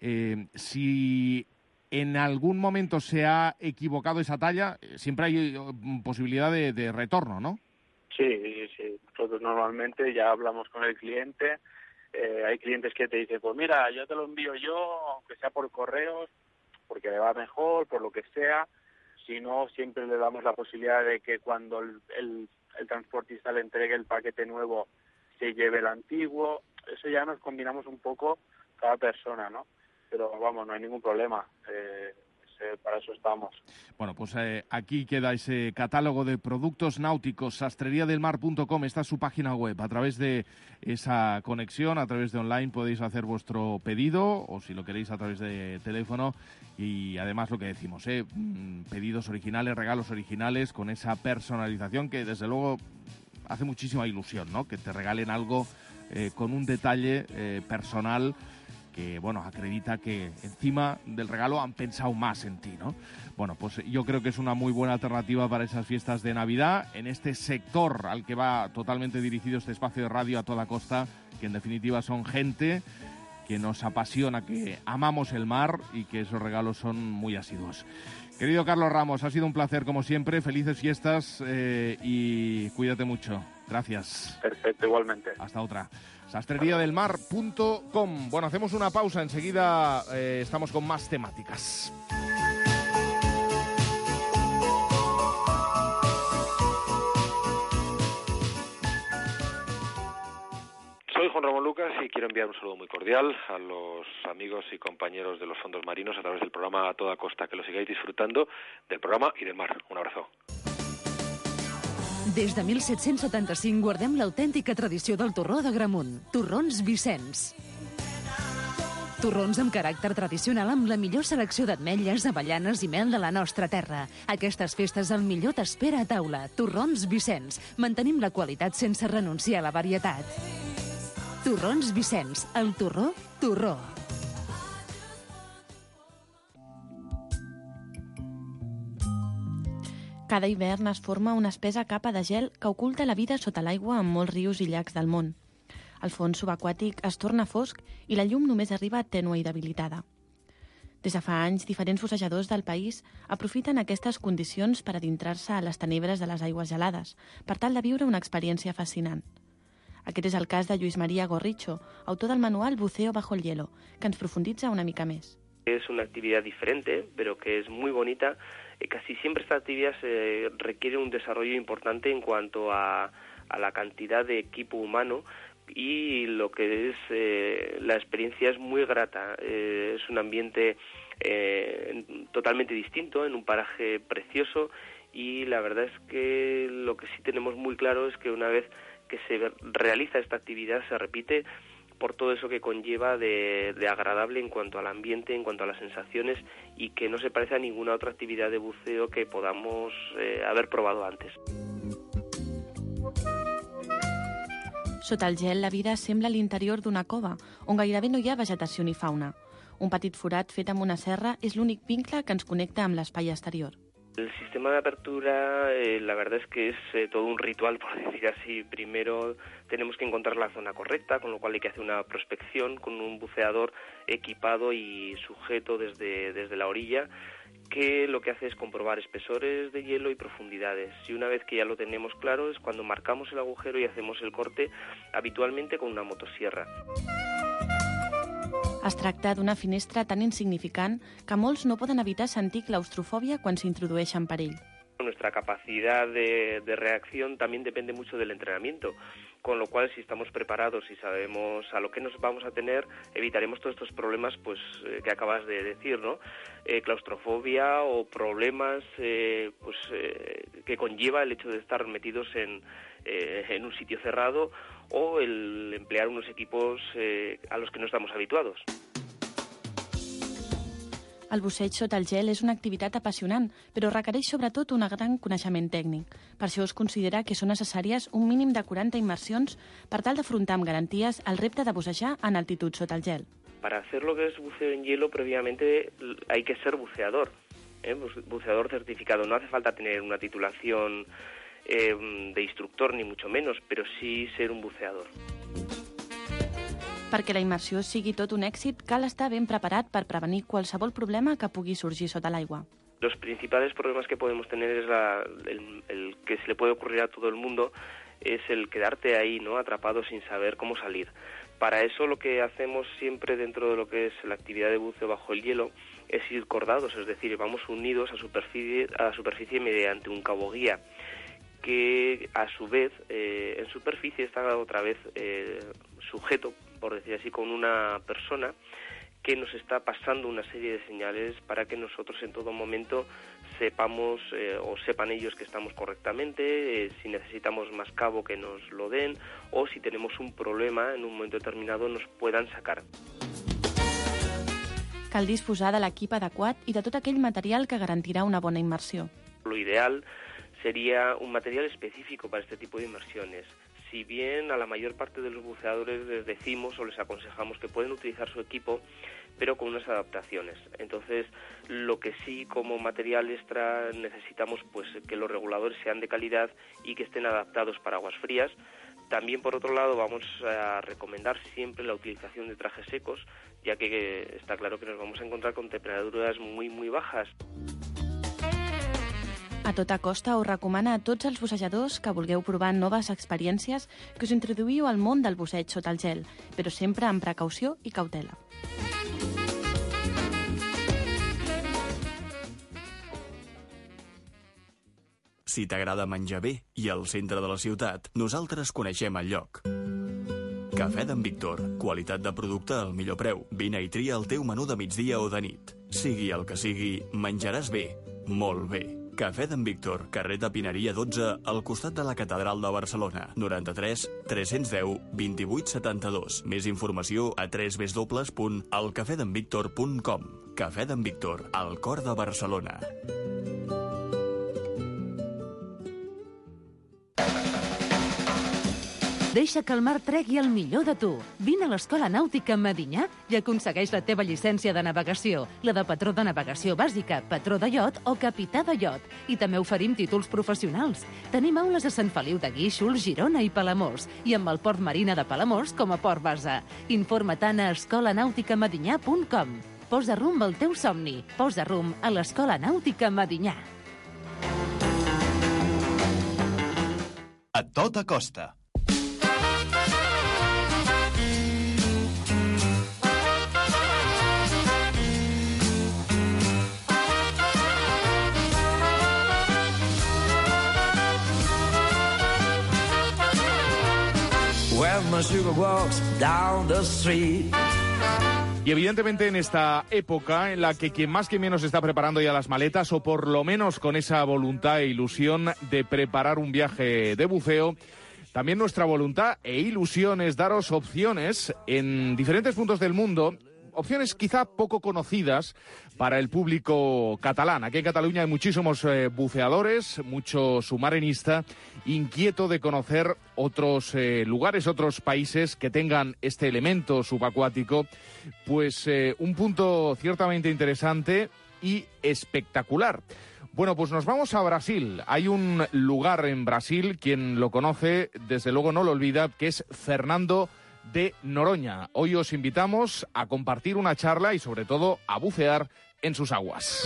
Si en algún momento se ha equivocado esa talla, siempre hay posibilidad de retorno, ¿no? Sí. Nosotros normalmente ya hablamos con el cliente. Hay clientes que te dicen, pues mira, yo te lo envío yo, aunque sea por correos, porque le va mejor, por lo que sea. Si no, siempre le damos la posibilidad de que cuando el transportista le entregue el paquete nuevo, se lleve el antiguo. Eso ya nos combinamos un poco cada persona, ¿no? Pero vamos, no hay ningún problema. Para eso estamos. Bueno, pues aquí queda ese catálogo de productos náuticos, sastreriadelmar.com, esta es su página web. A través de esa conexión, a través de online, podéis hacer vuestro pedido, o si lo queréis a través de teléfono, y además lo que decimos, pedidos originales, regalos originales, con esa personalización que desde luego hace muchísima ilusión, ¿no? Que te regalen algo con un detalle personal que, bueno, acredita que encima del regalo han pensado más en ti, ¿no? Bueno, pues yo creo que es una muy buena alternativa para esas fiestas de Navidad, en este sector al que va totalmente dirigido este espacio de radio A Toda Costa, que en definitiva son gente que nos apasiona, que amamos el mar y que esos regalos son muy asiduos. Querido Carlos Ramos, ha sido un placer como siempre, felices fiestas y cuídate mucho. Gracias. Perfecto, igualmente. Hasta otra. sastreriadelmar.com. Bueno, hacemos una pausa, enseguida estamos con más temáticas. Soy Juan Ramón Lucas y quiero enviar un saludo muy cordial a los amigos y compañeros de los fondos marinos a través del programa A Toda Costa. Que lo sigáis disfrutando del programa y del mar. Un abrazo. Des de 1775 guardem l'autèntica tradició del torró d'Agramunt. Torrons Vicenç. Torrons amb caràcter tradicional amb la millor selecció d'ametlles, avellanes i mel de la nostra terra. Aquestes festes el millor t'espera a taula. Torrons Vicenç. Mantenim la qualitat sense renunciar a la varietat. Torrons Vicenç. El torró, torró. Cada hivern es forma una espessa capa de gel que oculta la vida sota l'aigua en molts rius i llacs del món. El fons subaquàtic es torna fosc i la llum només arriba tènue i debilitada. Des de fa anys, diferents bussejadors del país aprofiten aquestes condicions per adintrar-se a les tenebres de les aigües gelades, per tal de viure una experiència fascinant. Aquest és el cas de Lluís María Gorricho, autor del manual Buceo bajo el hielo, que ens profunditza una mica més. Es una actividad diferente, pero que es muy bonita. Casi siempre esta actividad requiere un desarrollo importante en cuanto a a la cantidad de equipo humano, y lo que es la experiencia es muy grata. Es un ambiente totalmente distinto, en un paraje precioso, y la verdad es que lo que sí tenemos muy claro es que una vez que se realiza esta actividad se repite por todo eso que conlleva de agradable en cuanto al ambiente, en cuanto a las sensaciones, y que no se parece a ninguna otra actividad de buceo que podamos haber probado antes. Sota el gel, la vida sembla a l'interior d'una cova, on gairebé no hi ha vegetació ni fauna. Un petit forat fet amb una serra és l'únic vincle que ens connecta amb l'espai exterior. El sistema de apertura, la verdad es que es todo un ritual, por decir así. Primero tenemos que encontrar la zona correcta, con lo cual hay que hacer una prospección con un buceador equipado y sujeto desde la orilla, que lo que hace es comprobar espesores de hielo y profundidades. Y una vez que ya lo tenemos claro es cuando marcamos el agujero y hacemos el corte, habitualmente con una motosierra. Es tracta d'una finestra tan insignificant que molts no poden evitar sentir claustrofòbia quan s'introdueixen per ell. Nuestra capacidad de reacción también depende mucho del entrenamiento, con lo cual si estamos preparados y sabemos a lo que nos vamos a tener, evitaremos todos estos problemas que acabas de decir, ¿no? Claustrofobia o problemas que conlleva el hecho de estar metidos en un sitio cerrado, o el emplear unos equipos a los que no estamos habituados. El busseig sota el gel és una activitat apassionant, però requereix sobretot un gran coneixement tècnic. Per això es considera que són necessàries un mínim de 40 immersions per tal d'afrontar amb garanties el repte de bussejar en altitud sota el gel. Para hacer lo que es buceo en hielo, previamente hay que ser buceador, buceador certificado. No hace falta tener una titulación de instructor, ni mucho menos, pero sí ser un buceador. Perquè la immersió sigui tot un èxit, cal estar ben preparat per prevenir qualsevol problema que pugui sorgir sota l'aigua. Los principales problemas que podemos tener es el que se le puede ocurrir a todo el mundo, es el quedarte ahí, ¿no?, atrapado sin saber cómo salir. Para eso lo que hacemos siempre dentro de lo que es la actividad de buceo bajo el hielo es ir cordados, es decir, vamos unidos a superficie mediante un cabo guía, que a su vez en superficie está otra vez sujeto, por decir así, con una persona que nos está pasando una serie de señales para que nosotros en todo momento sepamos o sepan ellos que estamos correctamente, si necesitamos más cabo que nos lo den, o si tenemos un problema en un momento determinado nos puedan sacar. Cal disposar de l'equip adequat i de tot aquell material que garantirà una bona immersió. Lo ideal sería un material específico para este tipo de inmersiones. Si bien a la mayor parte de los buceadores les decimos o les aconsejamos que pueden utilizar su equipo, pero con unas adaptaciones. Entonces, lo que sí como material extra necesitamos pues que los reguladores sean de calidad y que estén adaptados para aguas frías. También, por otro lado, vamos a recomendar siempre la utilización de trajes secos, ya que está claro que nos vamos a encontrar con temperaturas muy, muy bajas. A tota costa us recomana a tots els bussejadors que vulgueu provar noves experiències que us introduïu al món del busseig sota el gel, però sempre amb precaució i cautela. Si t'agrada menjar bé i al centre de la ciutat, nosaltres coneixem el lloc. Cafè d'en Víctor. Qualitat de producte al millor preu. Vine i tria el teu menú de migdia o de nit. Sigui el que sigui, menjaràs bé. Molt bé. Cafè d'en Víctor, carrer de Pineria 12, al costat de la Catedral de Barcelona. 93 310 28 72. Més informació a www.elcafedenvictor.com. Cafè d'en Víctor, al cor de Barcelona. Deixa que el mar tregui el millor de tu. Vine a l'Escola Nàutica Medinyà i aconsegueix la teva llicència de navegació, la de patró de navegació bàsica, patró de iot o capità de iot. I també oferim títols professionals. Tenim aules a Sant Feliu de Guíxols, Girona i Palamós, i amb el Port Marina de Palamós com a port base. Informa't-en a escolanauticamedinyà.com. Posa rumb al teu somni. Posa rumb a l'Escola Nàutica Medinyà. A tota costa. where my sugar walks down the street. Y evidentemente en esta época en la que quien más que menos está preparando ya las maletas, o por lo menos con esa voluntad e ilusión de preparar un viaje de buceo, también nuestra voluntad e ilusión es daros opciones en diferentes puntos del mundo, opciones quizá poco conocidas para el público catalán. Aquí en Cataluña hay muchísimos buceadores, mucho submarinista, inquieto de conocer otros lugares, otros países que tengan este elemento subacuático, pues un punto ciertamente interesante y espectacular. Bueno, pues nos vamos a Brasil. Hay un lugar en Brasil, quien lo conoce, desde luego no lo olvida, que es Fernando de Noronha. Hoy os invitamos a compartir una charla y sobre todo a bucear en sus aguas.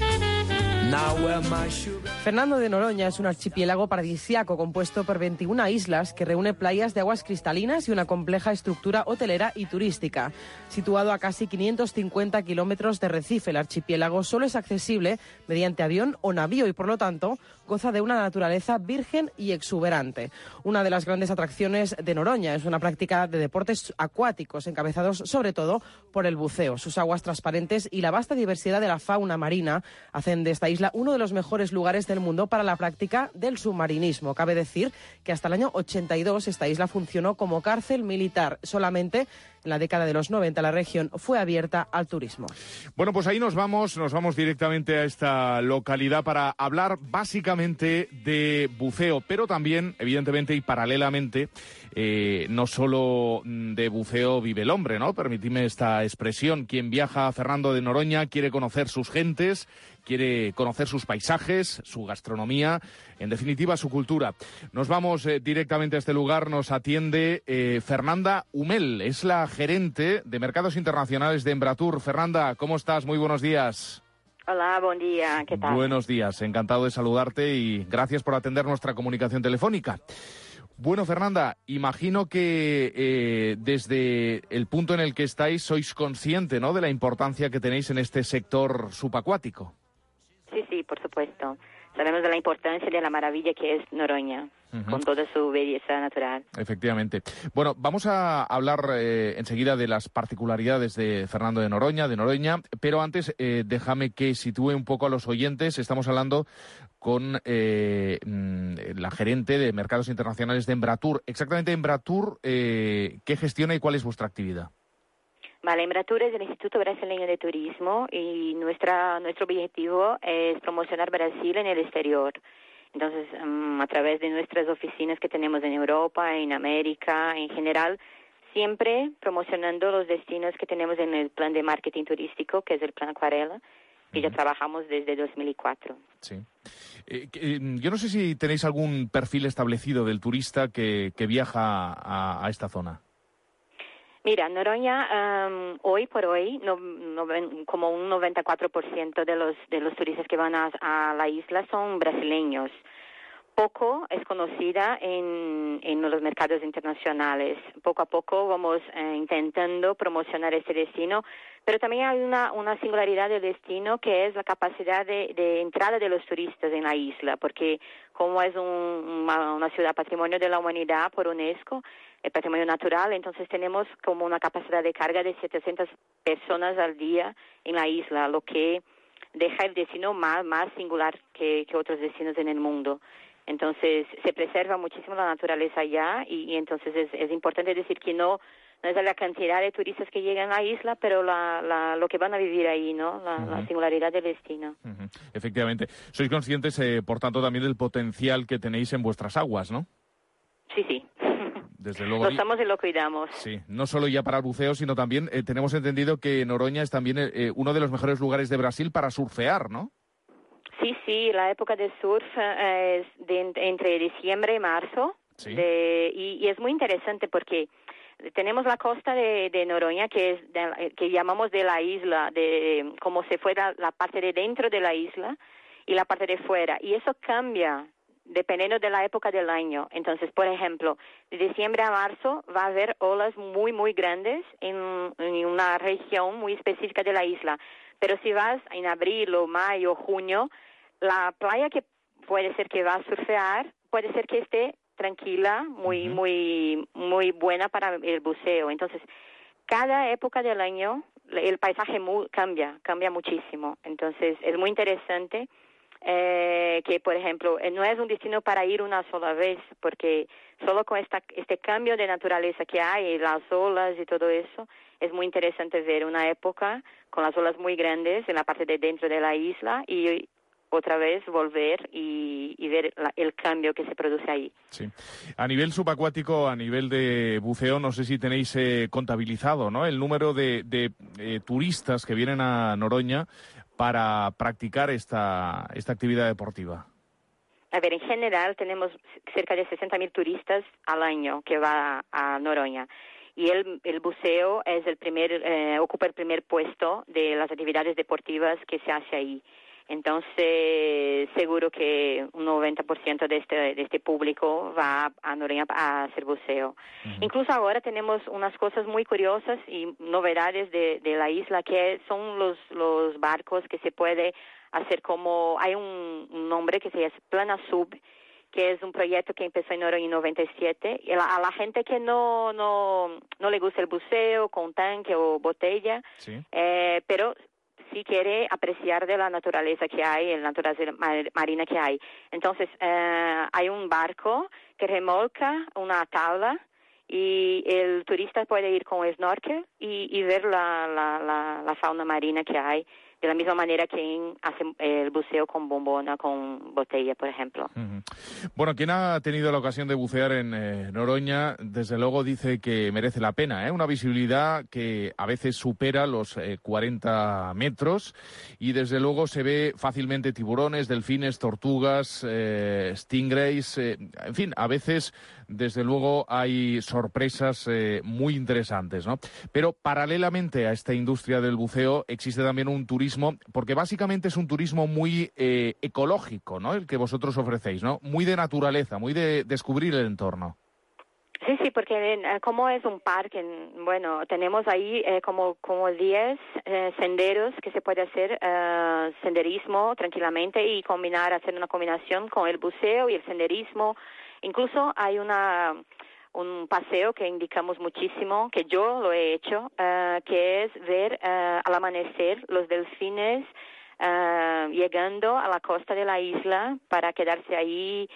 Fernando de Noronha es un archipiélago paradisíaco compuesto por 21 islas que reúne playas de aguas cristalinas y una compleja estructura hotelera y turística. Situado a casi 550 kilómetros de Recife, el archipiélago solo es accesible mediante avión o navío y, por lo tanto, goza de una naturaleza virgen y exuberante. Una de las grandes atracciones de Noronha es una práctica de deportes acuáticos, encabezados sobre todo por el buceo. Sus aguas transparentes y la vasta diversidad de la fauna marina hacen de esta isla uno de los mejores lugares del mundo para la práctica del submarinismo. Cabe decir que hasta el año 82 esta isla funcionó como cárcel militar. Solamente en la década de los 90 la región fue abierta al turismo. Bueno, pues ahí nos vamos directamente a esta localidad para hablar básicamente de buceo, pero también, evidentemente y paralelamente, no solo de buceo vive el hombre, ¿no? Permitidme esta expresión. Quien viaja a Fernando de Noronha quiere conocer sus gentes, quiere conocer sus paisajes, su gastronomía, en definitiva su cultura. Nos vamos directamente a este lugar, nos atiende Fernanda Humel, es la gerente de Mercados Internacionales de Embratur. Fernanda, ¿cómo estás? Muy buenos días. Hola, buen día, ¿qué tal? Buenos días, encantado de saludarte y gracias por atender nuestra comunicación telefónica. Bueno, Fernanda, imagino que desde el punto en el que estáis sois consciente, ¿no?, de la importancia que tenéis en este sector subacuático. Sí, por supuesto. Sabemos de la importancia de la maravilla que es Noronha, con toda su belleza natural. Efectivamente. Bueno, vamos a hablar enseguida de las particularidades de Fernando de Noronha, pero antes déjame que sitúe un poco a los oyentes. Estamos hablando con la gerente de Mercados Internacionales de Embratur. Exactamente, Embratur, ¿qué gestiona y cuál es vuestra actividad? Vale, Embratur es el Instituto Brasileño de Turismo y nuestro objetivo es promocionar Brasil en el exterior. Entonces, a través de nuestras oficinas que tenemos en Europa, en América, en general, siempre promocionando los destinos que tenemos en el plan de marketing turístico, que es el Plan Acuarela, que ya trabajamos desde 2004. Sí. Yo no sé si tenéis algún perfil establecido del turista que viaja a esta zona. Mira, Noronha, hoy por hoy, como un 94% de los turistas que van a la isla son brasileños. Poco es conocida en los mercados internacionales. Poco a poco vamos intentando promocionar este destino, pero también hay una singularidad del destino que es la capacidad de entrada de los turistas en la isla, porque como es una ciudad patrimonio de la humanidad por UNESCO, el patrimonio natural, entonces tenemos como una capacidad de carga de 700 personas al día en la isla, lo que deja el destino más singular que otros destinos en el mundo. Entonces se preserva muchísimo la naturaleza allá y entonces es importante decir que no es la cantidad de turistas que llegan a la isla, pero lo que van a vivir ahí, ¿no? La singularidad del destino. Efectivamente. Sois conscientes, por tanto, también del potencial que tenéis en vuestras aguas, ¿no? Sí. Desde luego. Lo usamos y lo cuidamos. Sí, no solo ya para el buceo, sino también tenemos entendido que Noronha es también uno de los mejores lugares de Brasil para surfear, ¿no? Sí, la época de surf es entre diciembre y marzo. Sí. Y es muy interesante porque tenemos la costa de Noronha, que llamamos de la isla, como si fuera la parte de dentro de la isla y la parte de fuera. Y eso cambia dependiendo de la época del año. Entonces, por ejemplo, de diciembre a marzo va a haber olas muy, muy grandes en una región muy específica de la isla. Pero si vas en abril o mayo o junio, la playa que puede ser que va a surfear puede ser que esté tranquila, muy buena para el buceo. Entonces, cada época del año el paisaje cambia muchísimo. Entonces, es muy interesante que, por ejemplo, no es un destino para ir una sola vez, porque solo con este cambio de naturaleza que hay, las olas y todo eso, es muy interesante ver una época con las olas muy grandes en la parte de dentro de la isla y otra vez volver y ver el cambio que se produce ahí. Sí. A nivel subacuático, a nivel de buceo, no sé si tenéis contabilizado, ¿no?, el número de turistas que vienen a Noroña para practicar esta actividad deportiva. A ver, en general tenemos cerca de 60.000 turistas al año que va a Noroña. Y el buceo es ocupa el primer puesto de las actividades deportivas que se hace ahí. Entonces, seguro que un 90% de este público va a Noroña a hacer buceo. Incluso ahora tenemos unas cosas muy curiosas y novedades de la isla, que son los barcos que se puede hacer como... Hay un nombre que se llama Plana Sub, que es un proyecto que empezó en Noroña en 97. Y a la gente que no le gusta el buceo con tanque o botella, pero sí quiere apreciar de la naturaleza que hay, la naturaleza marina que hay. Entonces, hay un barco que remolca una tabla y el turista puede ir con snorkel y ver la fauna marina que hay, de la misma manera que hace el buceo con bombona, con botella, por ejemplo. Bueno, quien ha tenido la ocasión de bucear en Noroña, desde luego dice que merece la pena, una visibilidad que a veces supera los 40 metros y desde luego se ve fácilmente tiburones, delfines, tortugas, stingrays, en fin, a veces desde luego hay sorpresas muy interesantes, ¿no? Pero paralelamente a esta industria del buceo existe también un turismo, porque básicamente es un turismo muy ecológico, ¿no?, el que vosotros ofrecéis, ¿no? Muy de naturaleza, muy de descubrir el entorno. Sí, porque como es un parque, bueno, tenemos ahí como 10 senderos que se puede hacer senderismo tranquilamente y hacer una combinación con el buceo y el senderismo. Incluso hay un paseo que indicamos muchísimo, que yo lo he hecho, que es ver al amanecer los delfines llegando a la costa de la isla para quedarse ahí,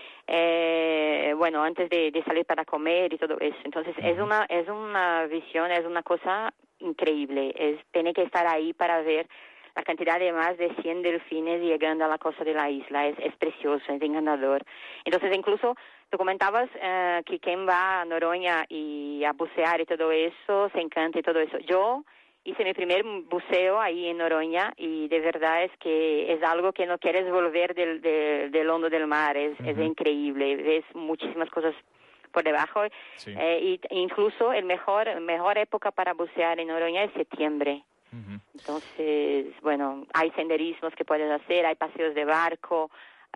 antes de salir para comer y todo eso. Entonces es una visión, es una cosa increíble. Tiene que estar ahí para ver la cantidad de más de 100 delfines llegando a la costa de la isla. Es precioso, es encantador. Entonces, incluso tú comentabas que quien va a Noroña y a bucear y todo eso, se encanta y todo eso. Yo hice mi primer buceo ahí en Noroña y de verdad es que es algo que no quieres volver del hondo del mar. Es increíble, ves muchísimas cosas por debajo. Sí. Y incluso la mejor época para bucear en Noroña es septiembre. Entonces, bueno, hay senderismos que puedes hacer, hay paseos de barco,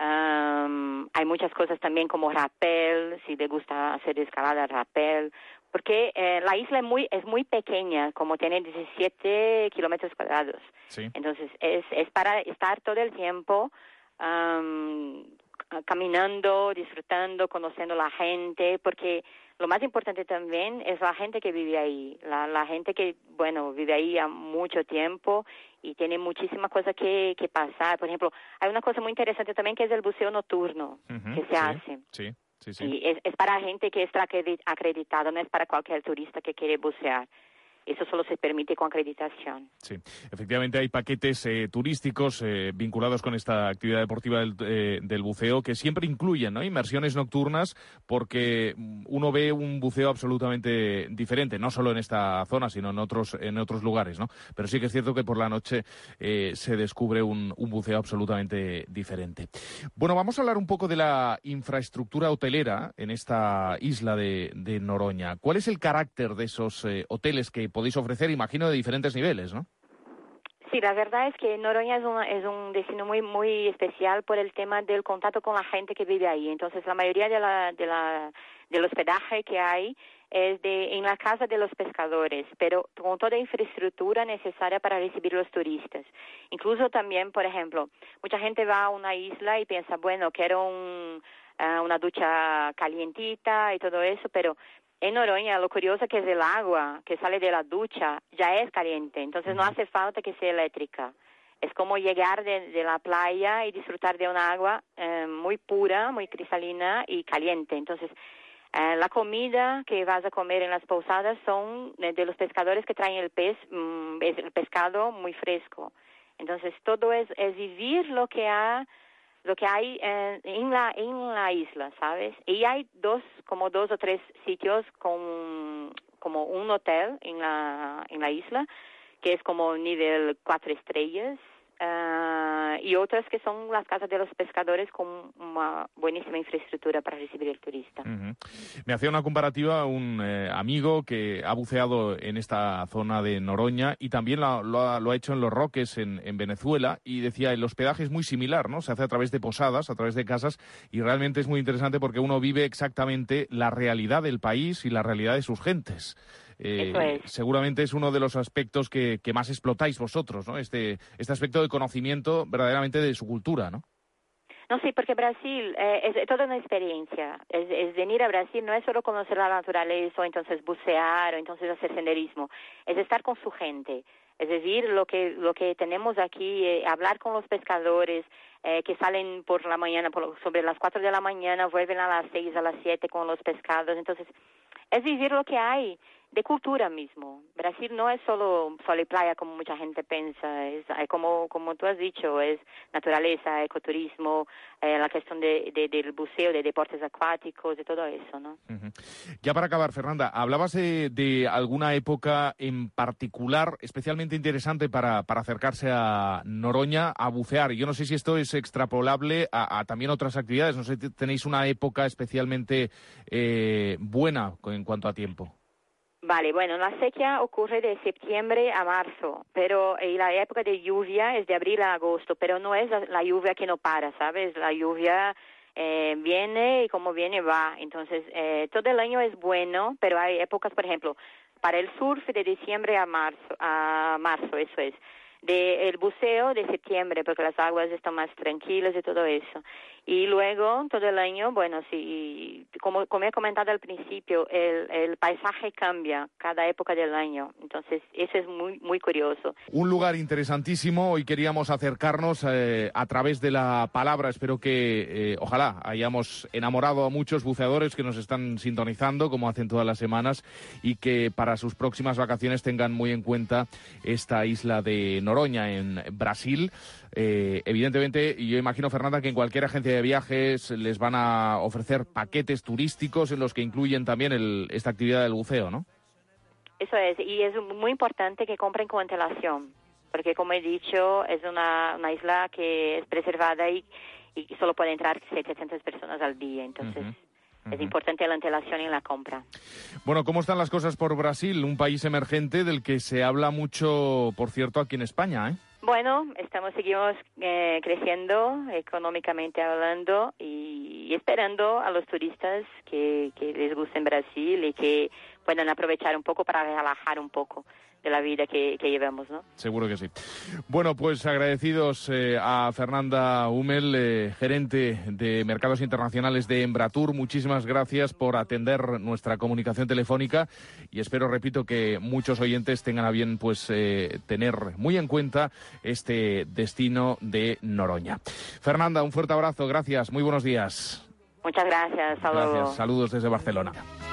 hay muchas cosas también como rappel, si te gusta hacer escalada, rappel, porque la isla es muy pequeña, como tiene 17 kilómetros cuadrados. Sí. Entonces, es para estar todo el tiempo caminando, disfrutando, conociendo a la gente, porque lo más importante también es la gente que vive ahí, la gente que, vive ahí a mucho tiempo y tiene muchísimas cosas que pasar. Por ejemplo, hay una cosa muy interesante también que es el buceo nocturno que se hace. Sí. Y es para gente que está acreditada, no es para cualquier turista que quiere bucear. Eso solo se permite con acreditación. Sí, efectivamente hay paquetes turísticos vinculados con esta actividad deportiva del buceo que siempre incluyen, ¿no?, inmersiones nocturnas, porque uno ve un buceo absolutamente diferente, no solo en esta zona, sino en otros lugares, ¿no? Pero sí que es cierto que por la noche se descubre un buceo absolutamente diferente. Bueno, vamos a hablar un poco de la infraestructura hotelera en esta isla de Noroña. ¿Cuál es el carácter de esos hoteles que podéis ofrecer, imagino, de diferentes niveles, ¿no? Sí, la verdad es que Noroña es un destino muy muy especial por el tema del contacto con la gente que vive ahí. Entonces, la mayoría del hospedaje que hay es en la casa de los pescadores, pero con toda infraestructura necesaria para recibir los turistas. Incluso también, por ejemplo, mucha gente va a una isla y piensa, quiero una ducha calientita y todo eso, pero en Noronha lo curioso que es el agua que sale de la ducha ya es caliente, entonces no hace falta que sea eléctrica. Es como llegar de la playa y disfrutar de una agua muy pura, muy cristalina y caliente. Entonces, la comida que vas a comer en las posadas son de los pescadores que traen el pez, es el pescado muy fresco. Entonces, todo es vivir lo que hay en la isla, ¿sabes? Y hay dos o tres sitios como un hotel en la isla, que es como nivel 4 estrellas, y otras que son las casas de los pescadores con una buenísima infraestructura para recibir el turista. Me hacía una comparativa un amigo que ha buceado en esta zona de Noronha y también lo ha hecho en Los Roques, en Venezuela, y decía, el hospedaje es muy similar, ¿no? Se hace a través de posadas, a través de casas, y realmente es muy interesante porque uno vive exactamente la realidad del país y la realidad de sus gentes. Eso es. Seguramente es uno de los aspectos que más explotáis vosotros, ¿no? Este aspecto de conocimiento verdaderamente de su cultura, ¿no? No, sí, porque Brasil es toda una experiencia. Es venir a Brasil, no es solo conocer la naturaleza o entonces bucear o entonces hacer senderismo. Es estar con su gente. Es decir, lo que tenemos aquí, hablar con los pescadores que salen por la mañana, sobre las 4 de la mañana, vuelven a las 6, a las 7 con los pescados. Entonces, es vivir lo que hay de cultura mismo. Brasil no es solo sol y playa como mucha gente piensa, es como tú has dicho, es naturaleza, ecoturismo, la cuestión del buceo, de deportes acuáticos, de todo eso, ¿no? Ya para acabar, Fernanda, hablabas de alguna época en particular especialmente interesante para acercarse a Noronha a bucear. Yo no sé si esto es extrapolable a también otras actividades, no sé si tenéis una época especialmente buena en cuanto a tiempo. Vale, bueno, la sequía ocurre de septiembre a marzo, pero la época de lluvia es de abril a agosto, pero no es la lluvia que no para, ¿sabes? La lluvia viene y como viene va. Entonces, todo el año es bueno, pero hay épocas, por ejemplo, para el surf de diciembre a marzo, eso es. El buceo de septiembre, porque las aguas están más tranquilas y todo eso. Y luego, todo el año, bueno, sí, como he comentado al principio, el paisaje cambia cada época del año. Entonces, eso es muy, muy curioso. Un lugar interesantísimo. Hoy queríamos acercarnos a través de la palabra. Espero que, ojalá, hayamos enamorado a muchos buceadores que nos están sintonizando, como hacen todas las semanas, y que para sus próximas vacaciones tengan muy en cuenta esta isla de Noronha, en Brasil. Evidentemente, yo imagino, Fernanda, que en cualquier agencia de viajes les van a ofrecer paquetes turísticos en los que incluyen también esta actividad del buceo, ¿no? Eso es, y es muy importante que compren con antelación, porque como he dicho, es una isla que es preservada y solo puede entrar 700 personas al día, entonces es importante la antelación en la compra. Bueno, ¿cómo están las cosas por Brasil? Un país emergente del que se habla mucho, por cierto, aquí en España, ¿eh? Bueno, seguimos creciendo económicamente hablando y esperando a los turistas que les guste en Brasil y que puedan aprovechar un poco para relajar un poco de la vida que llevamos, ¿no? Seguro que sí. Bueno, pues agradecidos a Fernanda Hummel, gerente de Mercados Internacionales de Embratur. Muchísimas gracias por atender nuestra comunicación telefónica y espero, repito, que muchos oyentes tengan a bien pues tener muy en cuenta este destino de Noronha. Fernanda, un fuerte abrazo, gracias, muy buenos días. Muchas gracias, hasta luego. Gracias, saludos desde Barcelona.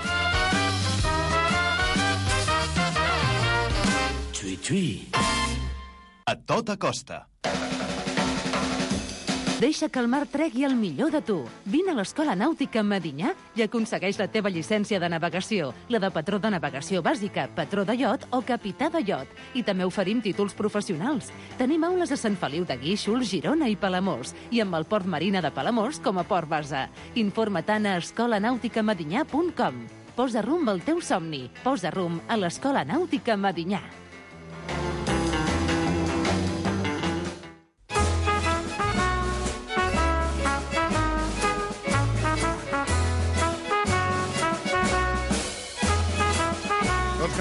Xui, xui. A tota costa. Deixa que el mar tregui el millor de tu. Vine a l'Escola Nàutica Medinyà i aconsegueix la teva llicència de navegació, la de patró de navegació bàsica, patró de iot o capità de iot. I també oferim títols professionals. Tenim aules a Sant Feliu de Guíxols, Girona i Palamós, i amb el Port Marina de Palamós com a port base. Informa't a escolanauticamedinyà.com. Posa rumb al teu somni. Posa rumb a l'Escola Nàutica Medinyà.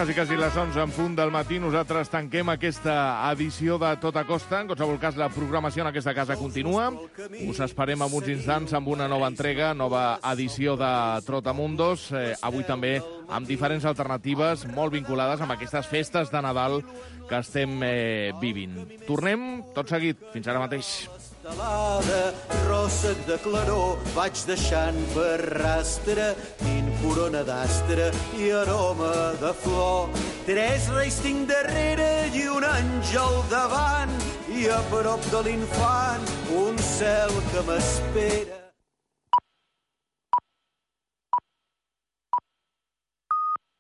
quasi les 11 en punt del matí. Nosaltres tanquem aquesta edició de Tota Costa. En qualsevol cas, la programació en aquesta casa continua. Us esperem en uns instants amb una nova entrega, nova edició de Trotamundos. Avui també amb diferents alternatives molt vinculades amb aquestes festes de Nadal que estem vivint. Tornem tot seguit. Fins ara mateix. Ròssec de claror vaig deixant per rastre, tinc corona d'astre i aroma de flor. 3 reis tinc darrere i un àngel davant, i a prop de l'infant un cel que m'espera.